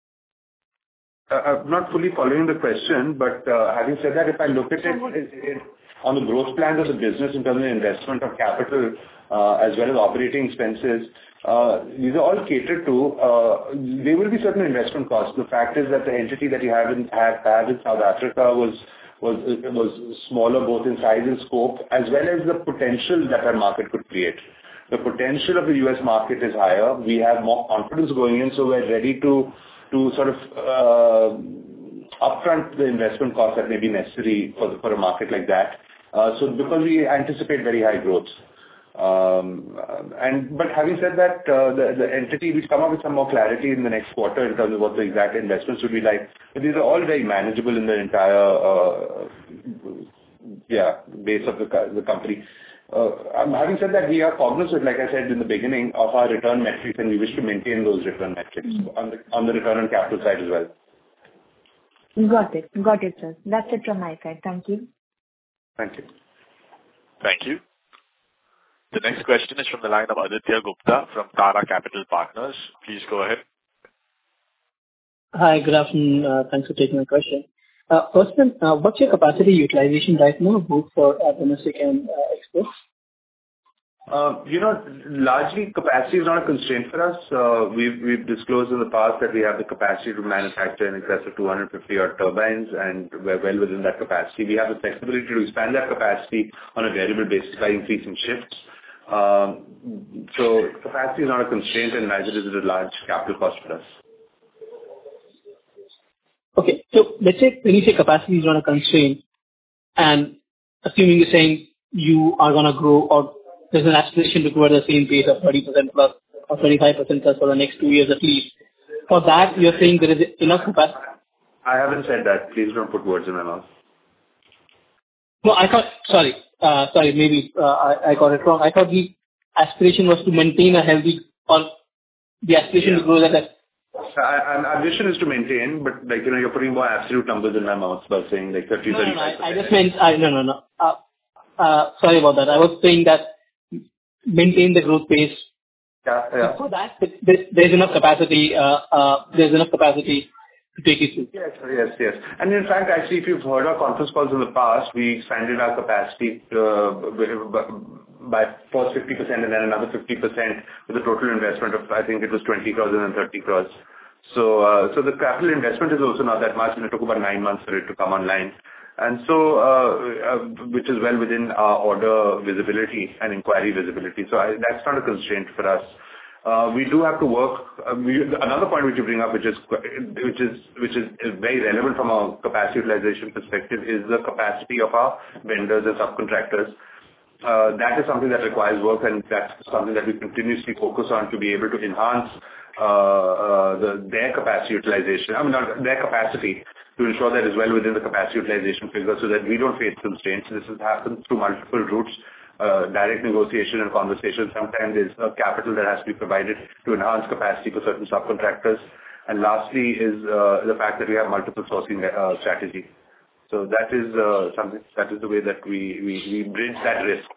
Uh, I'm not fully following the question, but uh, having said that, if I look at it, it, it on the growth plans of the business in terms of investment of capital, uh, as well as operating expenses, uh, these are all catered to. Uh, there will be certain investment costs. The fact is that the entity that you have in, have, have in South Africa was was was smaller both in size and scope, as well as the potential that our market could create. The potential of the U S market is higher. We have more confidence going in, so we're ready to to sort of uh, upfront the investment costs that may be necessary for the, for a market like that. Uh, so because we anticipate very high growth. Um, and but having said that, uh, the, the entity will come up with some more clarity in the next quarter in terms of what the exact investments would be like. But these are all very manageable in the entire uh, yeah base of the, the company. Uh, having said that, we are cognizant, like I said in the beginning, of our return metrics, and we wish to maintain those return metrics mm-hmm. on the on the return on capital side as well. Got it. Got it, sir. That's it from my side. Thank you. Thank you. Thank you. The next question is from the line of Aditya Gupta from Tara Capital Partners. Please go ahead. Hi, good afternoon. Uh, thanks for taking my question. Uh, first, uh, what's your capacity utilization right now, both for uh, domestic and uh, exports? Uh, you know, largely capacity is not a constraint for us. Uh, we've, we've disclosed in the past that we have the capacity to manufacture in excess of two hundred fifty odd turbines, and we're well within that capacity. We have the flexibility to expand that capacity on a variable basis by increasing shifts. Um, so capacity is not a constraint, and neither is it a large capital cost for us. Okay, so let's say when you say capacity is not a constraint, and assuming you're saying you are going to grow, or there's an aspiration to grow at the same pace of thirty percent plus or twenty-five percent plus for the next two years at least, for that you're saying there is enough capacity? I haven't said that. Please don't put words in my mouth. No, I thought, sorry, uh, sorry, maybe uh, I, I got it wrong. I thought the aspiration was to maintain a healthy, or the aspiration yeah. to grow that. Our vision is to maintain, but like, you know, you're putting more absolute numbers in my mouth by saying like thirty, no, no, no, I, I just meant, I, no, no, no. Uh, uh, sorry about that. I was saying that maintain the growth pace. Yeah, yeah. For that, there, there's enough capacity, uh, uh, there's enough capacity to take it through. Yes, yes, yes. And in fact, actually, if you've heard our conference calls in the past, we expanded our capacity uh, by first fifty percent and then another fifty percent with a total investment of, I think it was twenty crores and then thirty crores. So, uh, so the capital investment is also not that much, and it took about nine months for it to come online. And so, uh, uh, which is well within our order visibility and inquiry visibility. So I, that's not a constraint for us. Uh, we do have to work. Uh, we, another point which you bring up, which is which is which is, is very relevant from a capacity utilization perspective, is the capacity of our vendors and subcontractors. Uh, that is something that requires work, and that's something that we continuously focus on to be able to enhance uh, uh, the, their capacity utilization. I mean, not their capacity, to ensure that it's well within the capacity utilization figure, so that we don't face constraints. This has happened through multiple routes, uh, direct negotiation and conversation. Sometimes there's uh, capital that has to be provided to enhance capacity for certain subcontractors. And lastly is uh, the fact that we have multiple sourcing uh, strategy. So that is uh, something, that is the way that we, we, we bridge that risk.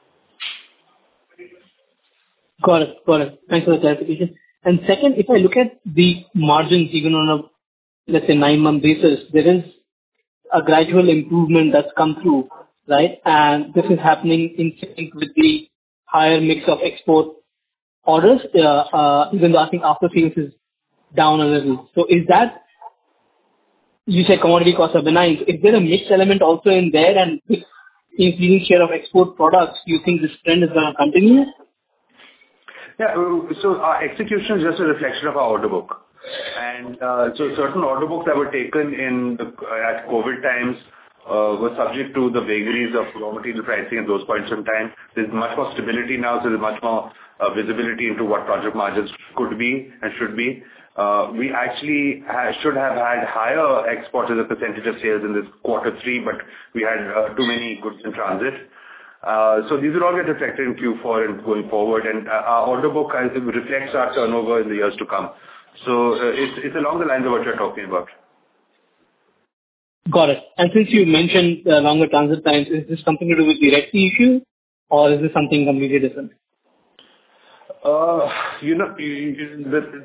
Got it, got it. Thanks for the clarification. And second, if I look at the margins, even on a, let's say, nine-month basis, there is a gradual improvement that's come through, right? And this is happening in sync with the higher mix of export orders, uh, uh, even though I think after sales is down a little. So is that, you said commodity costs are benign, so is there a mix element also in there, and with increasing share of export products, do you think this trend is going to continue? Yeah. So our execution is just a reflection of our order book. And uh, so certain order books that were taken in the, at COVID times uh, were subject to the vagaries of raw material pricing at those points in time. There's much more stability now, so there's much more uh, visibility into what project margins could be and should be. Uh, we actually ha- should have had higher exports as a percentage of sales in this quarter three, but we had uh, too many goods in transit. Uh, so these will all get reflected in Q four and going forward, and uh, our order book as it reflects our turnover in the years to come. So uh, it's, it's along the lines of what you're talking about. Got it. And since you mentioned uh, longer transit times, is this something to do with the Red Sea issue, or is this something completely different? Uh, you know, the,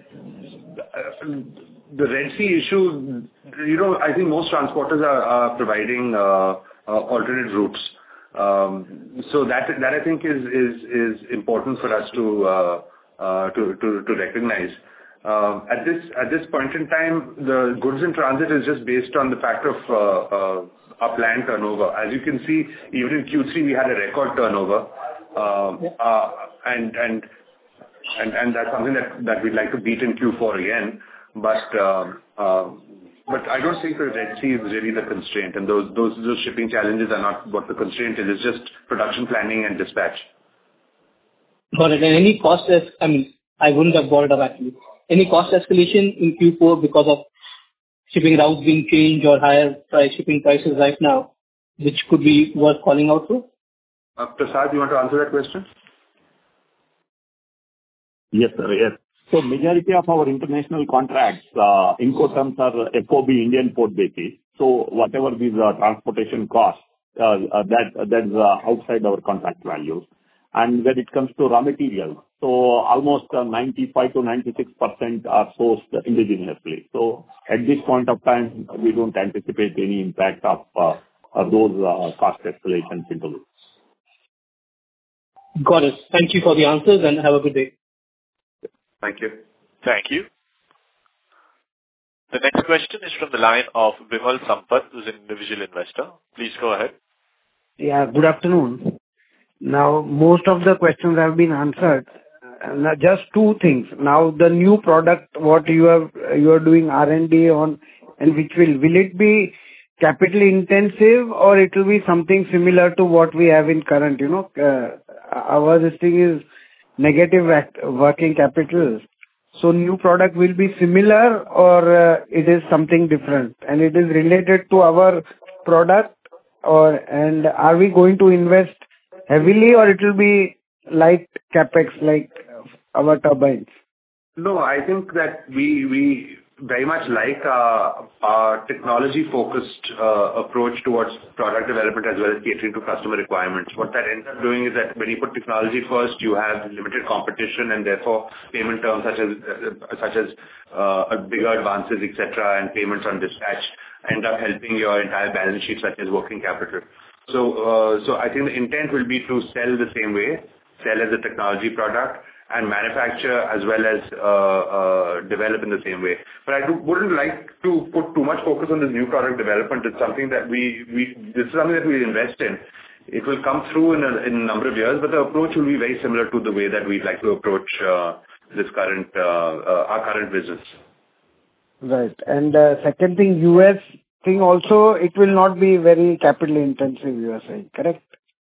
the Red Sea issue, you know, I think most transporters are, are providing uh, uh, alternate routes. Um, so that that I think is is is important for us to uh, uh, to, to to recognize. Uh, at this at this point in time, the goods in transit is just based on the fact of uh, uh, our planned turnover. As you can see, even in Q three we had a record turnover, uh, uh, and and and and that's something that that we'd like to beat in Q four again. But um, uh, but I don't think the Red Sea is really the constraint, and those those those shipping challenges are not what the constraint is. It's just production planning and dispatch. Got it. And any cost, es- I mean, I wouldn't have brought it up actually. Any cost escalation in Q four because of shipping routes being changed or higher price shipping prices right now, which could be worth calling out to? Uh, Prasad, you want to answer that question? Yes, sir. Yes. So majority of our international contracts, uh, Incoterms are F O B Indian port basis. So whatever these uh, transportation costs, uh, uh, that that's uh, outside our contract values. And when it comes to raw materials, so almost uh, ninety-five to ninety-six percent are sourced indigenously. So at this point of time, we don't anticipate any impact of uh, uh, those uh, cost escalations into this. Got it. Thank you for the answers and have a good day. Thank you. Thank you. The next question is from the line of Vimal Sampath, who's an individual investor. Please go ahead. Yeah, good afternoon. Now, most of the questions have been answered. Uh, now just two things. Now, the new product, what you have, you are doing R and D on, and which will, will it be capital intensive or it will be something similar to what we have in current, you know, uh, our this thing is negative act, working capital. So new product will be similar or uh, it is something different and it is related to our product, or, and are we going to invest heavily or it will be like capex like our turbines? No, I think that we we very much like our, our technology-focused uh, approach towards product development as well as catering to customer requirements. What that ends up doing is that when you put technology first, you have limited competition and therefore payment terms such as uh, such as uh, bigger advances, et cetera, and payments on dispatch end up helping your entire balance sheet, such as working capital. So, uh, so I think the intent will be to sell the same way, sell as a technology product, and manufacture as well as uh, uh, develop in the same way. But I do, wouldn't like to put too much focus on this new product development. It's something that we, we this is something that we invest in. It will come through in a, in a number of years, but the approach will be very similar to the way that we'd like to approach uh, this current uh, uh, our current business. Right. And uh, second thing, U S thing also, it will not be very capital intensive, you are saying, correct?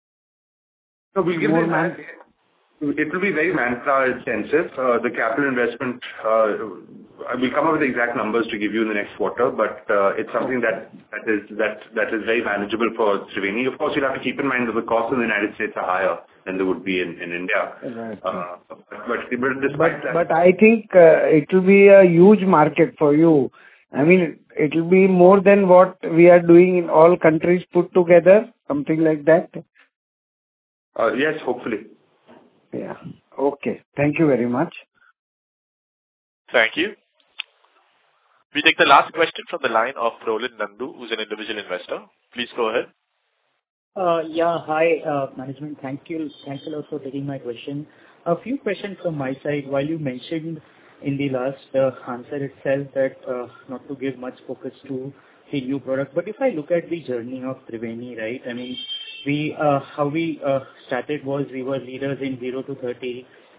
So we'll give More them man- It will be very manpower intensive. Uh, the capital investment, uh, we'll come up with the exact numbers to give you in the next quarter, but uh, it's something that, that is that that is very manageable for Triveni. Of course, you'll have to keep in mind that the costs in the United States are higher than they would be in, in India. Right. Uh, but, but, despite But, that, but I think uh, it will be a huge market for you. I mean, it will be more than what we are doing in all countries put together, something like that. uh, yes, hopefully. Yeah. Okay. Thank you very much. Thank you. We take the last question from the line of Roland Nandu, who's an individual investor. Please go ahead. Uh, yeah. Hi, uh, management. Thank you. Thanks a lot for taking my question. A few questions from my side. While you mentioned in the last uh, answer itself that uh, not to give much focus to the new product, but if I look at the journey of Triveni, right? I mean, we uh, how we uh, started was we were leaders in zero to thirty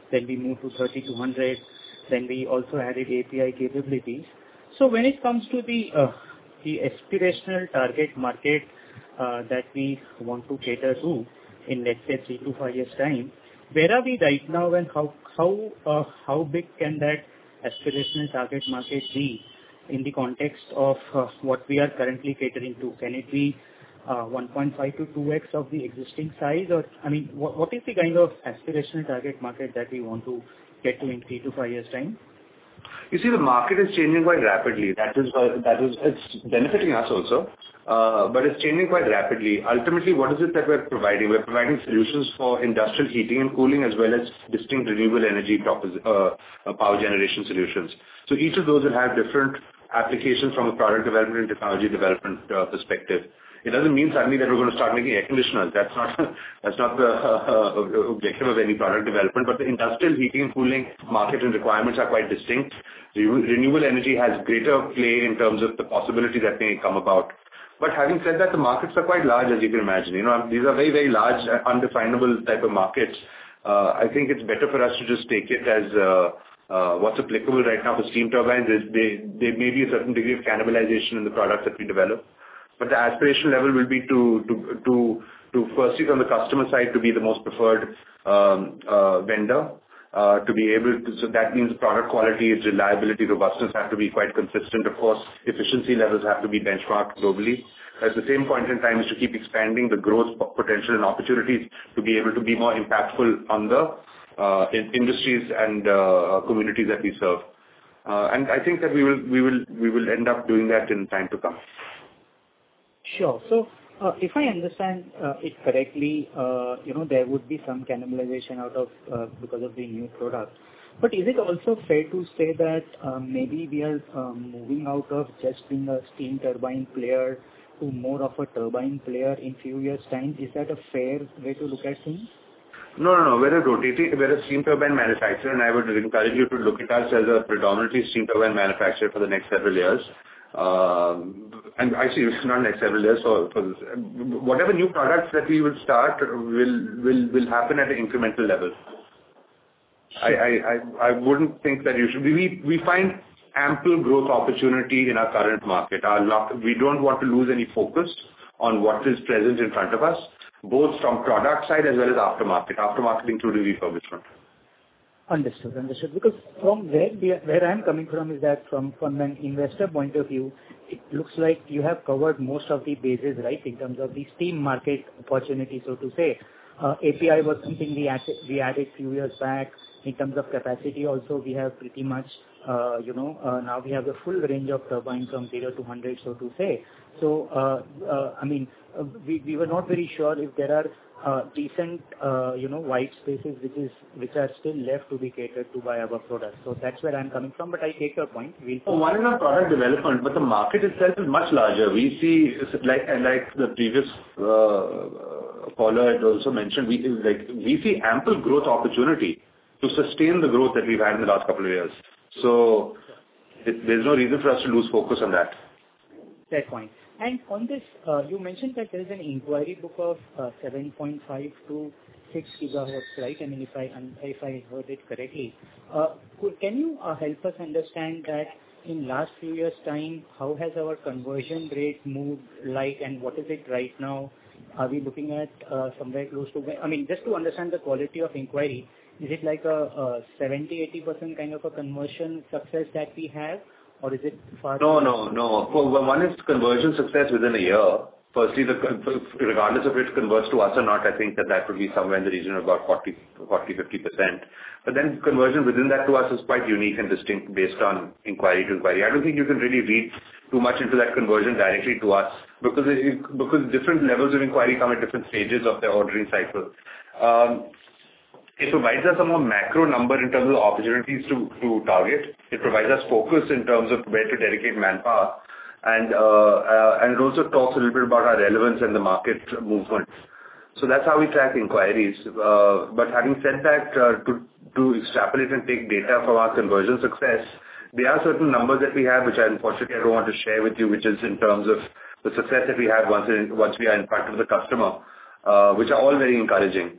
then we moved to thirty to one hundred, then we also added A P I capabilities. So when it comes to the uh, the aspirational target market uh, that we want to cater to in, let's say, three to five years' time, where are we right now, and how how uh, how big can that aspirational target market be in the context of uh, what we are currently catering to? Can it be uh, one point five to two x of the existing size? Or, I mean, what, what is the kind of aspirational target market that we want to get to in three to five years' time? You see, the market is changing quite rapidly. That is, uh, that is, it's benefiting us also, uh, but it's changing quite rapidly. Ultimately, what is it that we're providing? We're providing solutions for industrial heating and cooling, as well as distinct renewable energy propos- uh, uh, power generation solutions. So each of those will have different applications from a product development and technology development uh, perspective. It doesn't mean suddenly that we're going to start making air conditioners. That's not that's not the uh, objective of any product development. But the industrial heating and cooling market and requirements are quite distinct. Renewable energy has greater play in terms of the possibility that may come about. But having said that, the markets are quite large, as you can imagine. You know, these are very, very large, undefinable type of markets. Uh, I think it's better for us to just take it as uh, uh, what's applicable right now for steam turbines. Is they, there may be a certain degree of cannibalization in the products that we develop. But the aspiration level will be to, to, to, to firstly from the customer side to be the most preferred um, uh, vendor, uh, to be able to, so that means product quality, its reliability, robustness have to be quite consistent. Of course, efficiency levels have to be benchmarked globally. At the same point in time is to keep expanding the growth potential and opportunities to be able to be more impactful on the uh, in industries and uh, communities that we serve. Uh, and I think that we will, we will, we will end up doing that in time to come. Sure. So, uh, if I understand uh, it correctly, uh, you know, there would be some cannibalization out of uh, because of the new product. But is it also fair to say that uh, maybe we are um, moving out of just being a steam turbine player to more of a turbine player in few years' time? Is that a fair way to look at things? No, no, no. We're a rotating, we're a steam turbine manufacturer, and I would encourage you to look at us as a predominantly steam turbine manufacturer for the next several years. Um, and actually, it's not next several years. So, for whatever new products that we will start will will will happen at an incremental level. I I I, I wouldn't think that you should. We we find ample growth opportunity in our current market. Our not, we don't want to lose any focus on what is present in front of us, both from product side as well as aftermarket. Aftermarket including refurbishment. Understood. Understood. Because from where we are, where I'm coming from is that from, from an investor point of view, it looks like you have covered most of the bases, right, in terms of the steam market opportunity, so to say. Uh, A P I was something we added, we added few years back. In terms of capacity also, we have pretty much, uh, you know, uh, now we have the full range of turbines from zero to one hundred, so to say. So, uh, uh, I mean, uh, we, we were not very sure if there are uh, decent, uh, you know, white spaces which is which are still left to be catered to by our products. So that's where I'm coming from. But I take your point. We'll oh, one is our product development, but the market itself is much larger. We see, like like the previous uh, caller had also mentioned, we like we see ample growth opportunity to sustain the growth that we've had in the last couple of years. So it, there's no reason for us to lose focus on that. Fair point. And on this, uh, you mentioned that there is an inquiry book of uh, seven point five to six gigawatts, right? I mean, if I if I heard it correctly. Uh, could, can you uh, help us understand that in last few years' time, how has our conversion rate moved like, and what is it right now? Are we looking at uh, somewhere close to, I mean, just to understand the quality of inquiry, is it like a, a seventy to eighty percent kind of a conversion success that we have? Or is it far? No, no, no. Well, one is conversion success within a year. Firstly, the, regardless if it converts to us or not, I think that that would be somewhere in the region of about forty, fifty percent. But then conversion within that to us is quite unique and distinct based on inquiry to inquiry. I don't think you can really read too much into that conversion directly to us because it, because different levels of inquiry come at different stages of the ordering cycle. Um, It provides us a more macro number in terms of opportunities to, to target. It provides us focus in terms of where to dedicate manpower. And, uh, uh, and it also talks a little bit about our relevance and the market movement. So that's how we track inquiries. Uh, but having said that, uh, to, to extrapolate and take data from our conversion success, there are certain numbers that we have, which I unfortunately I don't want to share with you, which is in terms of the success that we have once, in, once we are in front of the customer, uh, which are all very encouraging.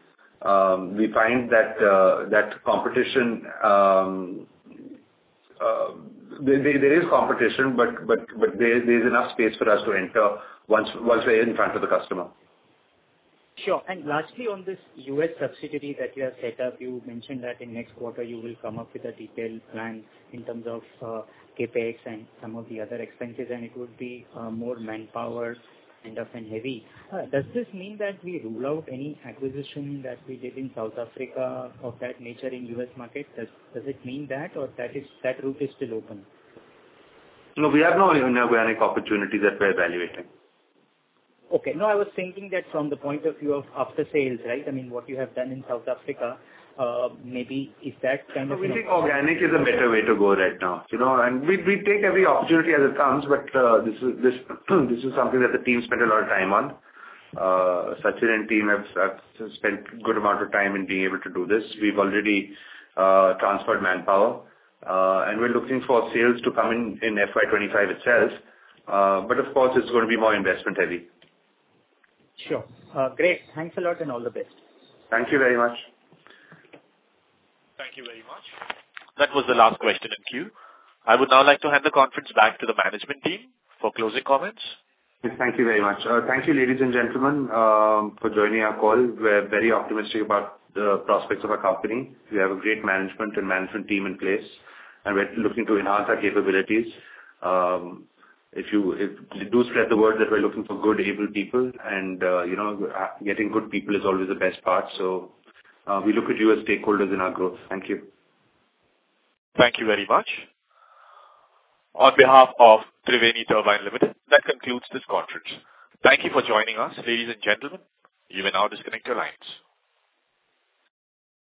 um, we find that uh, that competition, um, uh, there, there is competition, but but but there, there is enough space for us to enter once once we're in front of the customer. Sure. And lastly, on this U S subsidiary that you have set up, you mentioned that in next quarter you will come up with a detailed plan in terms of uh, capex and some of the other expenses, and it would be uh, more manpower kind of and heavy. Uh, does this mean that we rule out any acquisition that we did in South Africa of that nature in U S market? Does does it mean that, or that is that route is still open? No, we have no inorganic opportunities that we're evaluating. Okay. No, I was thinking that from the point of view of after sales, right? I mean, what you have done in South Africa, uh, maybe is that kind no, of... We think organic is a better way to go right now, you know, and we we take every opportunity as it comes, but uh, this is this this is something that the team spent a lot of time on. Uh, Sachin and team have, have spent a good amount of time in being able to do this. We've already uh, transferred manpower, uh, and we're looking for sales to come in in F Y twenty-five itself. Uh, but of course, it's going to be more investment heavy. Sure. Uh, great. Thanks a lot and all the best. Thank you very much. Thank you very much. That was the last question in queue. I would now like to hand the conference back to the management team for closing comments. Yes, thank you very much. Uh, thank you, ladies and gentlemen, um, for joining our call. We're very optimistic about the prospects of our company. We have a great management and management team in place, and we're looking to enhance our capabilities. Um, If you if you do spread the word that we're looking for good, able people, and uh, you know, getting good people is always the best part. So uh, we look at you as stakeholders in our growth. Thank you. Thank you very much. On behalf of Triveni Turbine Limited, that concludes this conference. Thank you for joining us, ladies and gentlemen. You may now disconnect your lines.